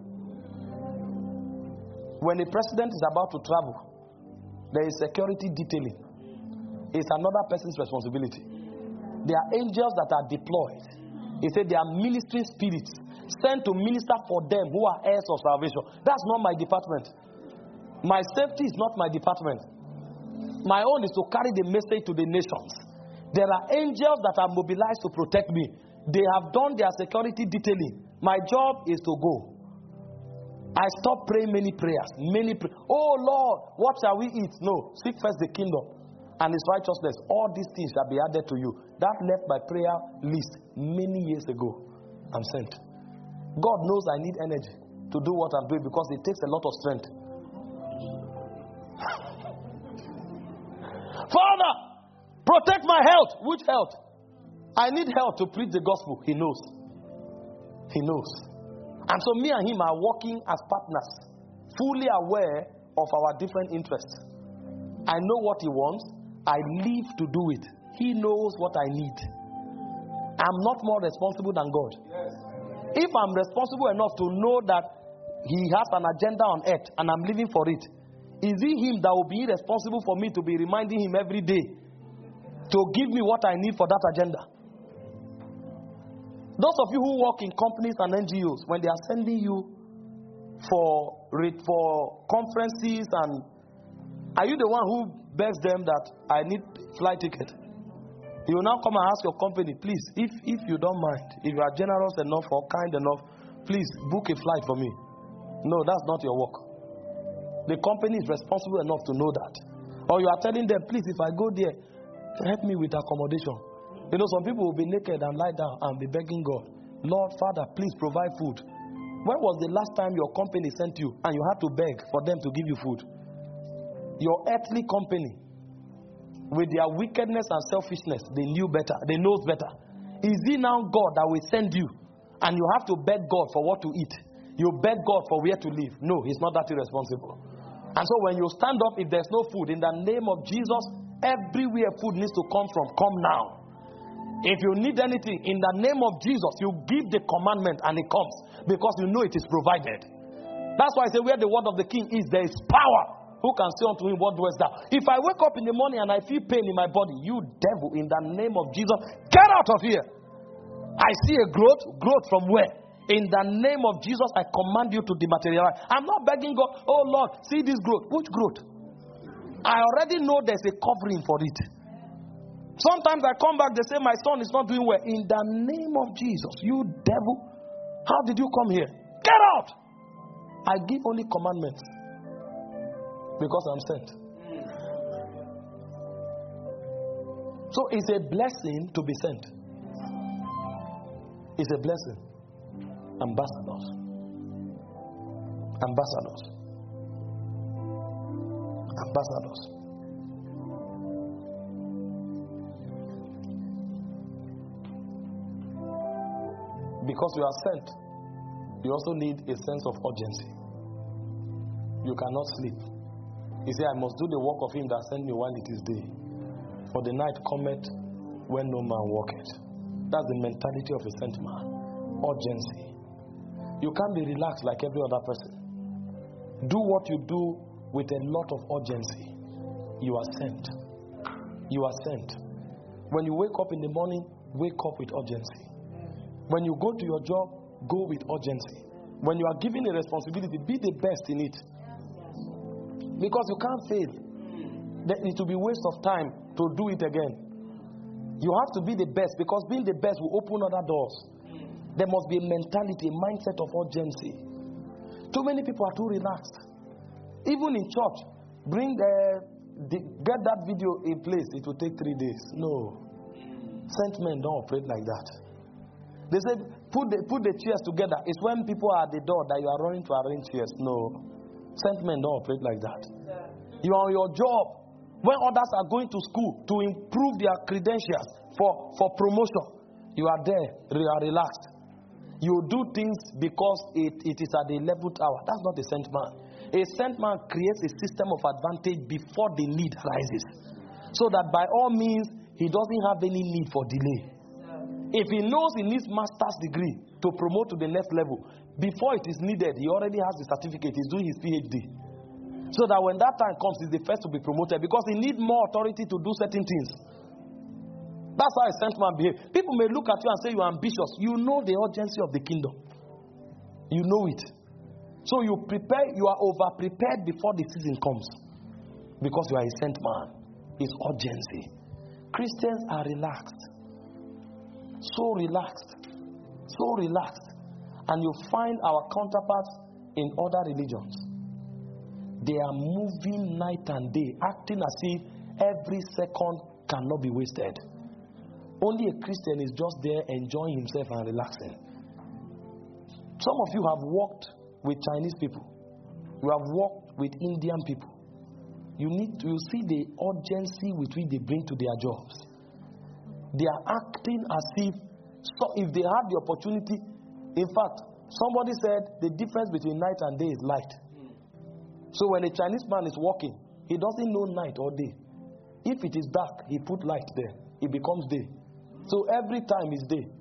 When a president is about to travel, there is security detailing. It's another person's responsibility. There are angels that are deployed. He said there are ministering spirits sent to minister for them who are heirs of salvation. That's not my department. My safety is not my department. My own is to carry the message to the nations. There are angels that are mobilized to protect me. They have done their security detailing. My job is to go. I stopped praying many prayers. Many pray- Oh Lord, what shall we eat? No. Seek first the kingdom and his righteousness. All these things shall be added to you. That left my prayer list many years ago. I'm sent. God knows I need energy to do what I'm doing because it takes a lot of strength. Father, protect my health. Which health? I need health to preach the gospel. He knows. He knows. And so me and him are working as partners, fully aware of our different interests. I know what he wants. I live to do it. He knows what I need. I'm not more responsible than God. Yes. If I'm responsible enough to know that he has an agenda on earth and I'm living for it, is it him that will be responsible for me to be reminding him every day to give me what I need for that agenda? Those of you who work in companies and N G Os, when they are sending you for, for conferences, and are you the one who begs them that I need flight ticket? You will now come and ask your company, please, if, if you don't mind, if you are generous enough or kind enough, please book a flight for me. No, that's not your work. The company is responsible enough to know that. Or you are telling them, please, if I go there, help me with accommodation. You know, some people will be naked and lie down and be begging God, Lord, Father, please provide food. When was the last time your company sent you and you had to beg for them to give you food? Your earthly company, with their wickedness and selfishness, they knew better. They knows better. Is it now God that will send you and you have to beg God for what to eat? You beg God for where to live? No, he's not that irresponsible. And so when you stand up, if there's no food, in the name of Jesus, everywhere food needs to come from, come now. If you need anything, in the name of Jesus, you give the commandment and it comes. Because you know it is provided. That's why I say where the word of the king is, there is power. Who can say unto him, what doest thou? If I wake up in the morning and I feel pain in my body, you devil, in the name of Jesus, get out of here. I see a growth. Growth from where? In the name of Jesus, I command you to dematerialize. I'm not begging God, oh Lord, see this growth. Which growth? I already know there's a covering for it. Sometimes I come back, they say my son is not doing well. In the name of Jesus, you devil, how did you come here? Get out! I give only commandments because I'm sent. So it's a blessing to be sent. It's a blessing. Ambassadors. Ambassadors. Ambassadors. Because you are sent, you also need a sense of urgency. You cannot sleep. He said, I must do the work of him that sent me while it is day. For the night cometh when no man walketh. That's the mentality of a sent man. Urgency. You can't be relaxed like every other person. Do what you do with a lot of urgency. You are sent. You are sent. When you wake up in the morning, wake up with urgency. When you go to your job, go with urgency. When you are given a responsibility, be the best in it. Because you can't fail. It will be a waste of time to do it again. You have to be the best, because being the best will open other doors. There must be a mentality, a mindset of urgency. Too many people are too relaxed. Even in church, bring the, the get that video in place. It will take three days. No, sent men don't operate like that. They said put the put the chairs together. It's when people are at the door that you are running to arrange chairs. No, sent men don't operate like that. You are on your job when others are going to school to improve their credentials for for promotion. You are there. You are relaxed. You do things because it, it is at the eleventh hour. That's not a sent man. A sent man creates a system of advantage before the need arises. So that by all means, he doesn't have any need for delay. If he knows he needs master's degree to promote to the next level, before it is needed, he already has the certificate. He's doing his PhD. So that when that time comes, he's the first to be promoted, because he needs more authority to do certain things. That's how a sent man behaves. People may look at you and say you're ambitious. You know the urgency of the kingdom. You know it. So you prepare, you are over prepared before the season comes. Because you are a sent man. It's urgency. Christians are relaxed. So relaxed. So relaxed. And you find our counterparts in other religions. They are moving night and day, acting as if every second cannot be wasted. Only a Christian is just there enjoying himself and relaxing. Some of you have worked with Chinese people. You have worked with Indian people. You need to you see the urgency with which they bring to their jobs. They are acting as if, so if they have the opportunity. In fact, somebody said the difference between night and day is light. So when a Chinese man is working, he doesn't know night or day. If it is dark, he put light there. It becomes day. So every time is day.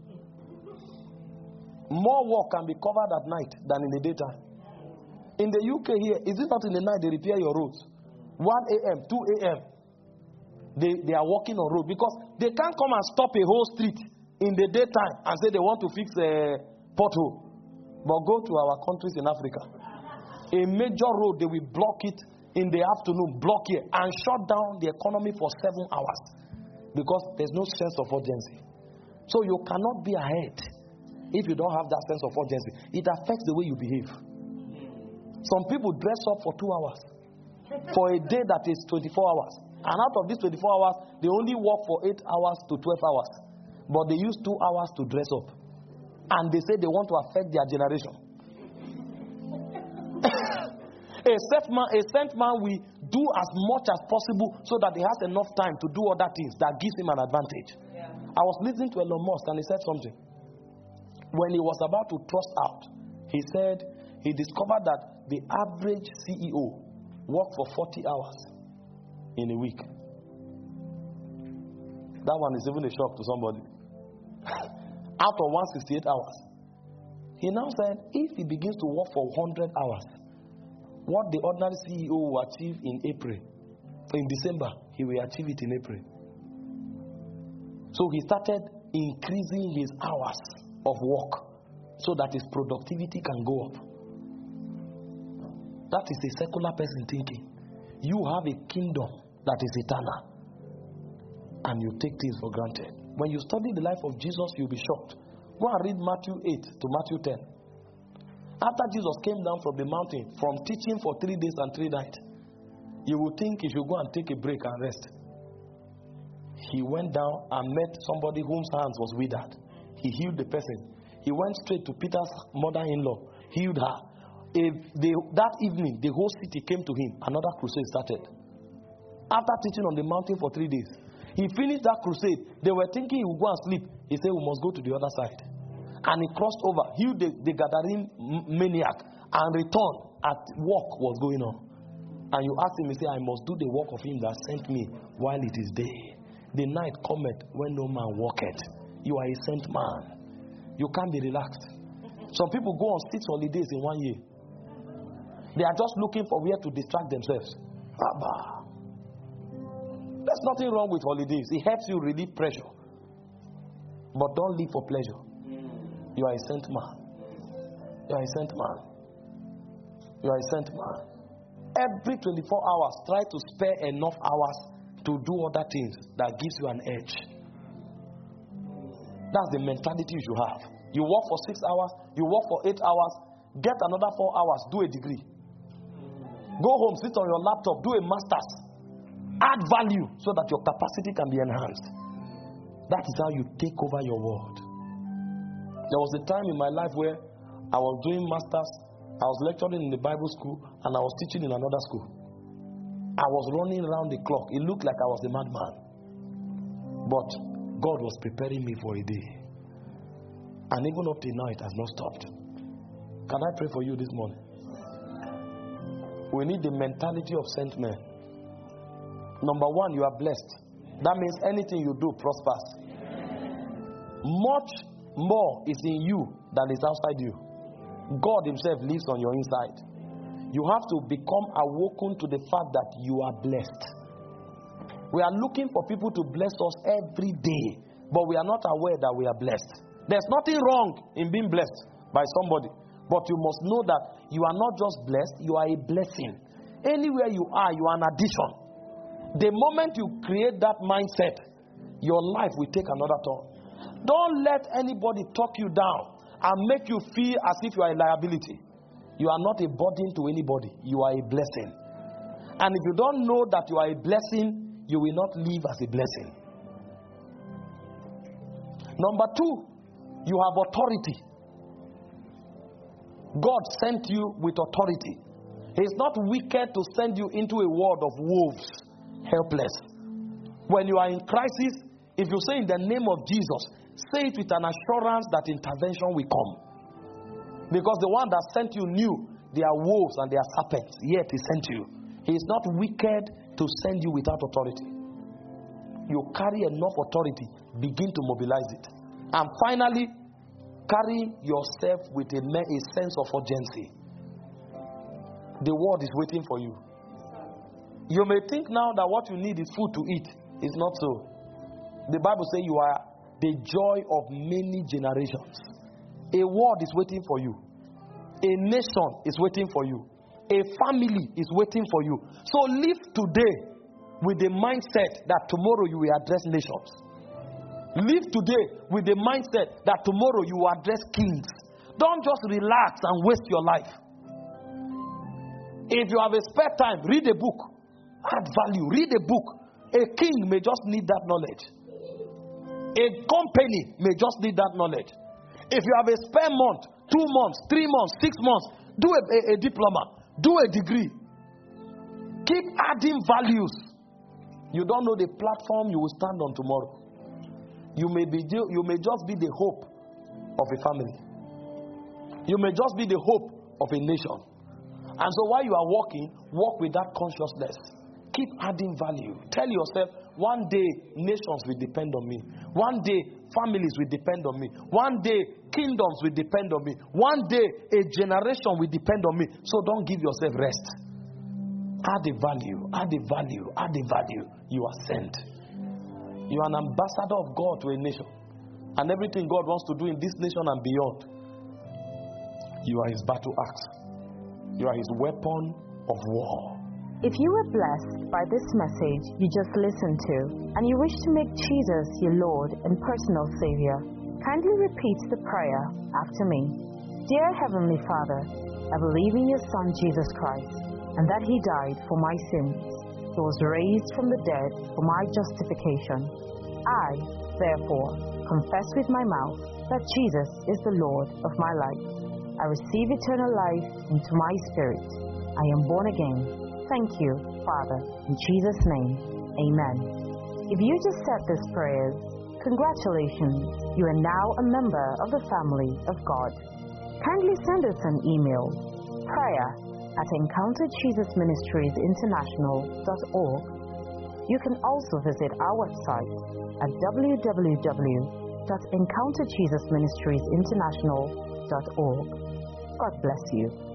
More work can be covered at night than in the daytime. In the U K here, is it not in the night they repair your roads? one a.m., two a.m. They, they are working on road, because they can't come and stop a whole street in the daytime and say they want to fix a pothole. But go to our countries in Africa. A major road, they will block it in the afternoon, block here, and shut down the economy for seven hours. Because there's no sense of urgency. So you cannot be ahead if you don't have that sense of urgency. It affects the way you behave. Some people dress up for two hours for a day that is twenty-four hours. And out of these twenty-four hours, they only work for eight hours to twelve hours. But they use two hours to dress up. And they say they want to affect their generation. a, sent man, a sent man will do as much as possible so that he has enough time to do other things that gives him an advantage. Yeah. I was listening to Elon Musk and he said something. When he was about to thrust out, he said he discovered that the average C E O work for forty hours in a week. That one is even a shock to somebody. Out of one hundred sixty-eight hours. He now said, if he begins to work for one hundred hours, what the ordinary C E O will achieve in April, in December, he will achieve it in April. So he started increasing his hours of work so that his productivity can go up. That is a secular person thinking. You have a kingdom that is eternal, and you take things for granted. When you study the life of Jesus, you'll be shocked. Go and read Matthew eight to Matthew ten. After Jesus came down from the mountain, from teaching for three days and three nights, you would think he should go and take a break and rest. He went down and met somebody whose hands was withered. He healed the person. He went straight to Peter's mother-in-law, healed her. If they, that evening, the whole city came to him. Another crusade started. After teaching on the mountain for three days, he finished that crusade. They were thinking he would go and sleep. He said, we must go to the other side. And he crossed over, healed the, the Gadarene maniac, and returned at work was going on. And you ask him, he said, I must do the work of him that sent me while it is day. The night cometh when no man walketh. You are a sent man. You can't be relaxed. Some people go on six holidays in one year. They are just looking for where to distract themselves. Abba. There's nothing wrong with holidays. It helps you relieve pressure. But don't live for pleasure. You are a sent man. You are a sent man. You are a sent man. Every twenty-four hours, try to spare enough hours to do other things that gives you an edge. That's the mentality you should have. You work for six hours, you work for eight hours, get another four hours, do a degree. Go home, sit on your laptop, do a master's. Add value so that your capacity can be enhanced. That is how you take over your world. There was a time in my life where I was doing master's, I was lecturing in the Bible school, and I was teaching in another school. I was running around the clock. It looked like I was a madman. But God was preparing me for a day. And even up till now, it has not stopped. Can I pray for you this morning? We need the mentality of sent men. Number one, you are blessed. That means anything you do prospers. Much more is in you than is outside you. God himself lives on your inside. You have to become awoken to the fact that you are blessed. We are looking for people to bless us every day, but we are not aware that we are blessed. There's nothing wrong in being blessed by somebody, but you must know that you are not just blessed, you are a blessing. Anywhere you are, you are an addition. The moment you create that mindset, your life will take another turn. Don't let anybody talk you down and make you feel as if you are a liability. You are not a burden to anybody. You are a blessing. And if you don't know that you are a blessing, you will not live as a blessing. Number two, you have authority. God sent you with authority. It's not wicked to send you into a world of wolves, helpless. When you are in crisis, if you say in the name of Jesus, say it with an assurance that intervention will come. Because the one that sent you knew they are wolves and they are serpents, yet he sent you. He is not wicked to send you without authority. You carry enough authority, begin to mobilize it. And finally, carry yourself with a, a sense of urgency. The world is waiting for you. You may think now that what you need is food to eat. It's not so. The Bible says you are the joy of many generations. A world is waiting for you. A nation is waiting for you. A family is waiting for you. So live today with the mindset that tomorrow you will address nations. Live today with the mindset that tomorrow you will address kings. Don't just relax and waste your life. If you have a spare time, read a book. Add value. Read a book. A king may just need that knowledge. A company may just need that knowledge. If you have a spare month, two months, three months, six months, do a, a, a diploma, do a degree. Keep adding values. You don't know the platform you will stand on tomorrow. You may be, you may just be the hope of a family. You may just be the hope of a nation. And so while you are walking, walk with that consciousness. Keep adding value. Tell yourself, one day nations will depend on me. One day families will depend on me. One day kingdoms will depend on me. One day a generation will depend on me. So don't give yourself rest. Add a value, add a value, add a value. You are sent. You are an ambassador of God to a nation. And everything God wants to do in this nation and beyond, you are his battle axe. You are his weapon of war. If you were blessed by this message you just listened to, and you wish to make Jesus your Lord and personal Savior, kindly repeat the prayer after me. Dear Heavenly Father, I believe in your Son Jesus Christ, and that he died for my sins. He was raised from the dead for my justification. I, therefore, confess with my mouth that Jesus is the Lord of my life. I receive eternal life into my spirit. I am born again. Thank you, Father, in Jesus' name, amen. If you just said these prayers, congratulations, you are now a member of the family of God. Kindly send us an email, prayer at encounter jesus ministries international dot org. You can also visit our website at w w w dot encounter jesus ministries international dot org. God bless you.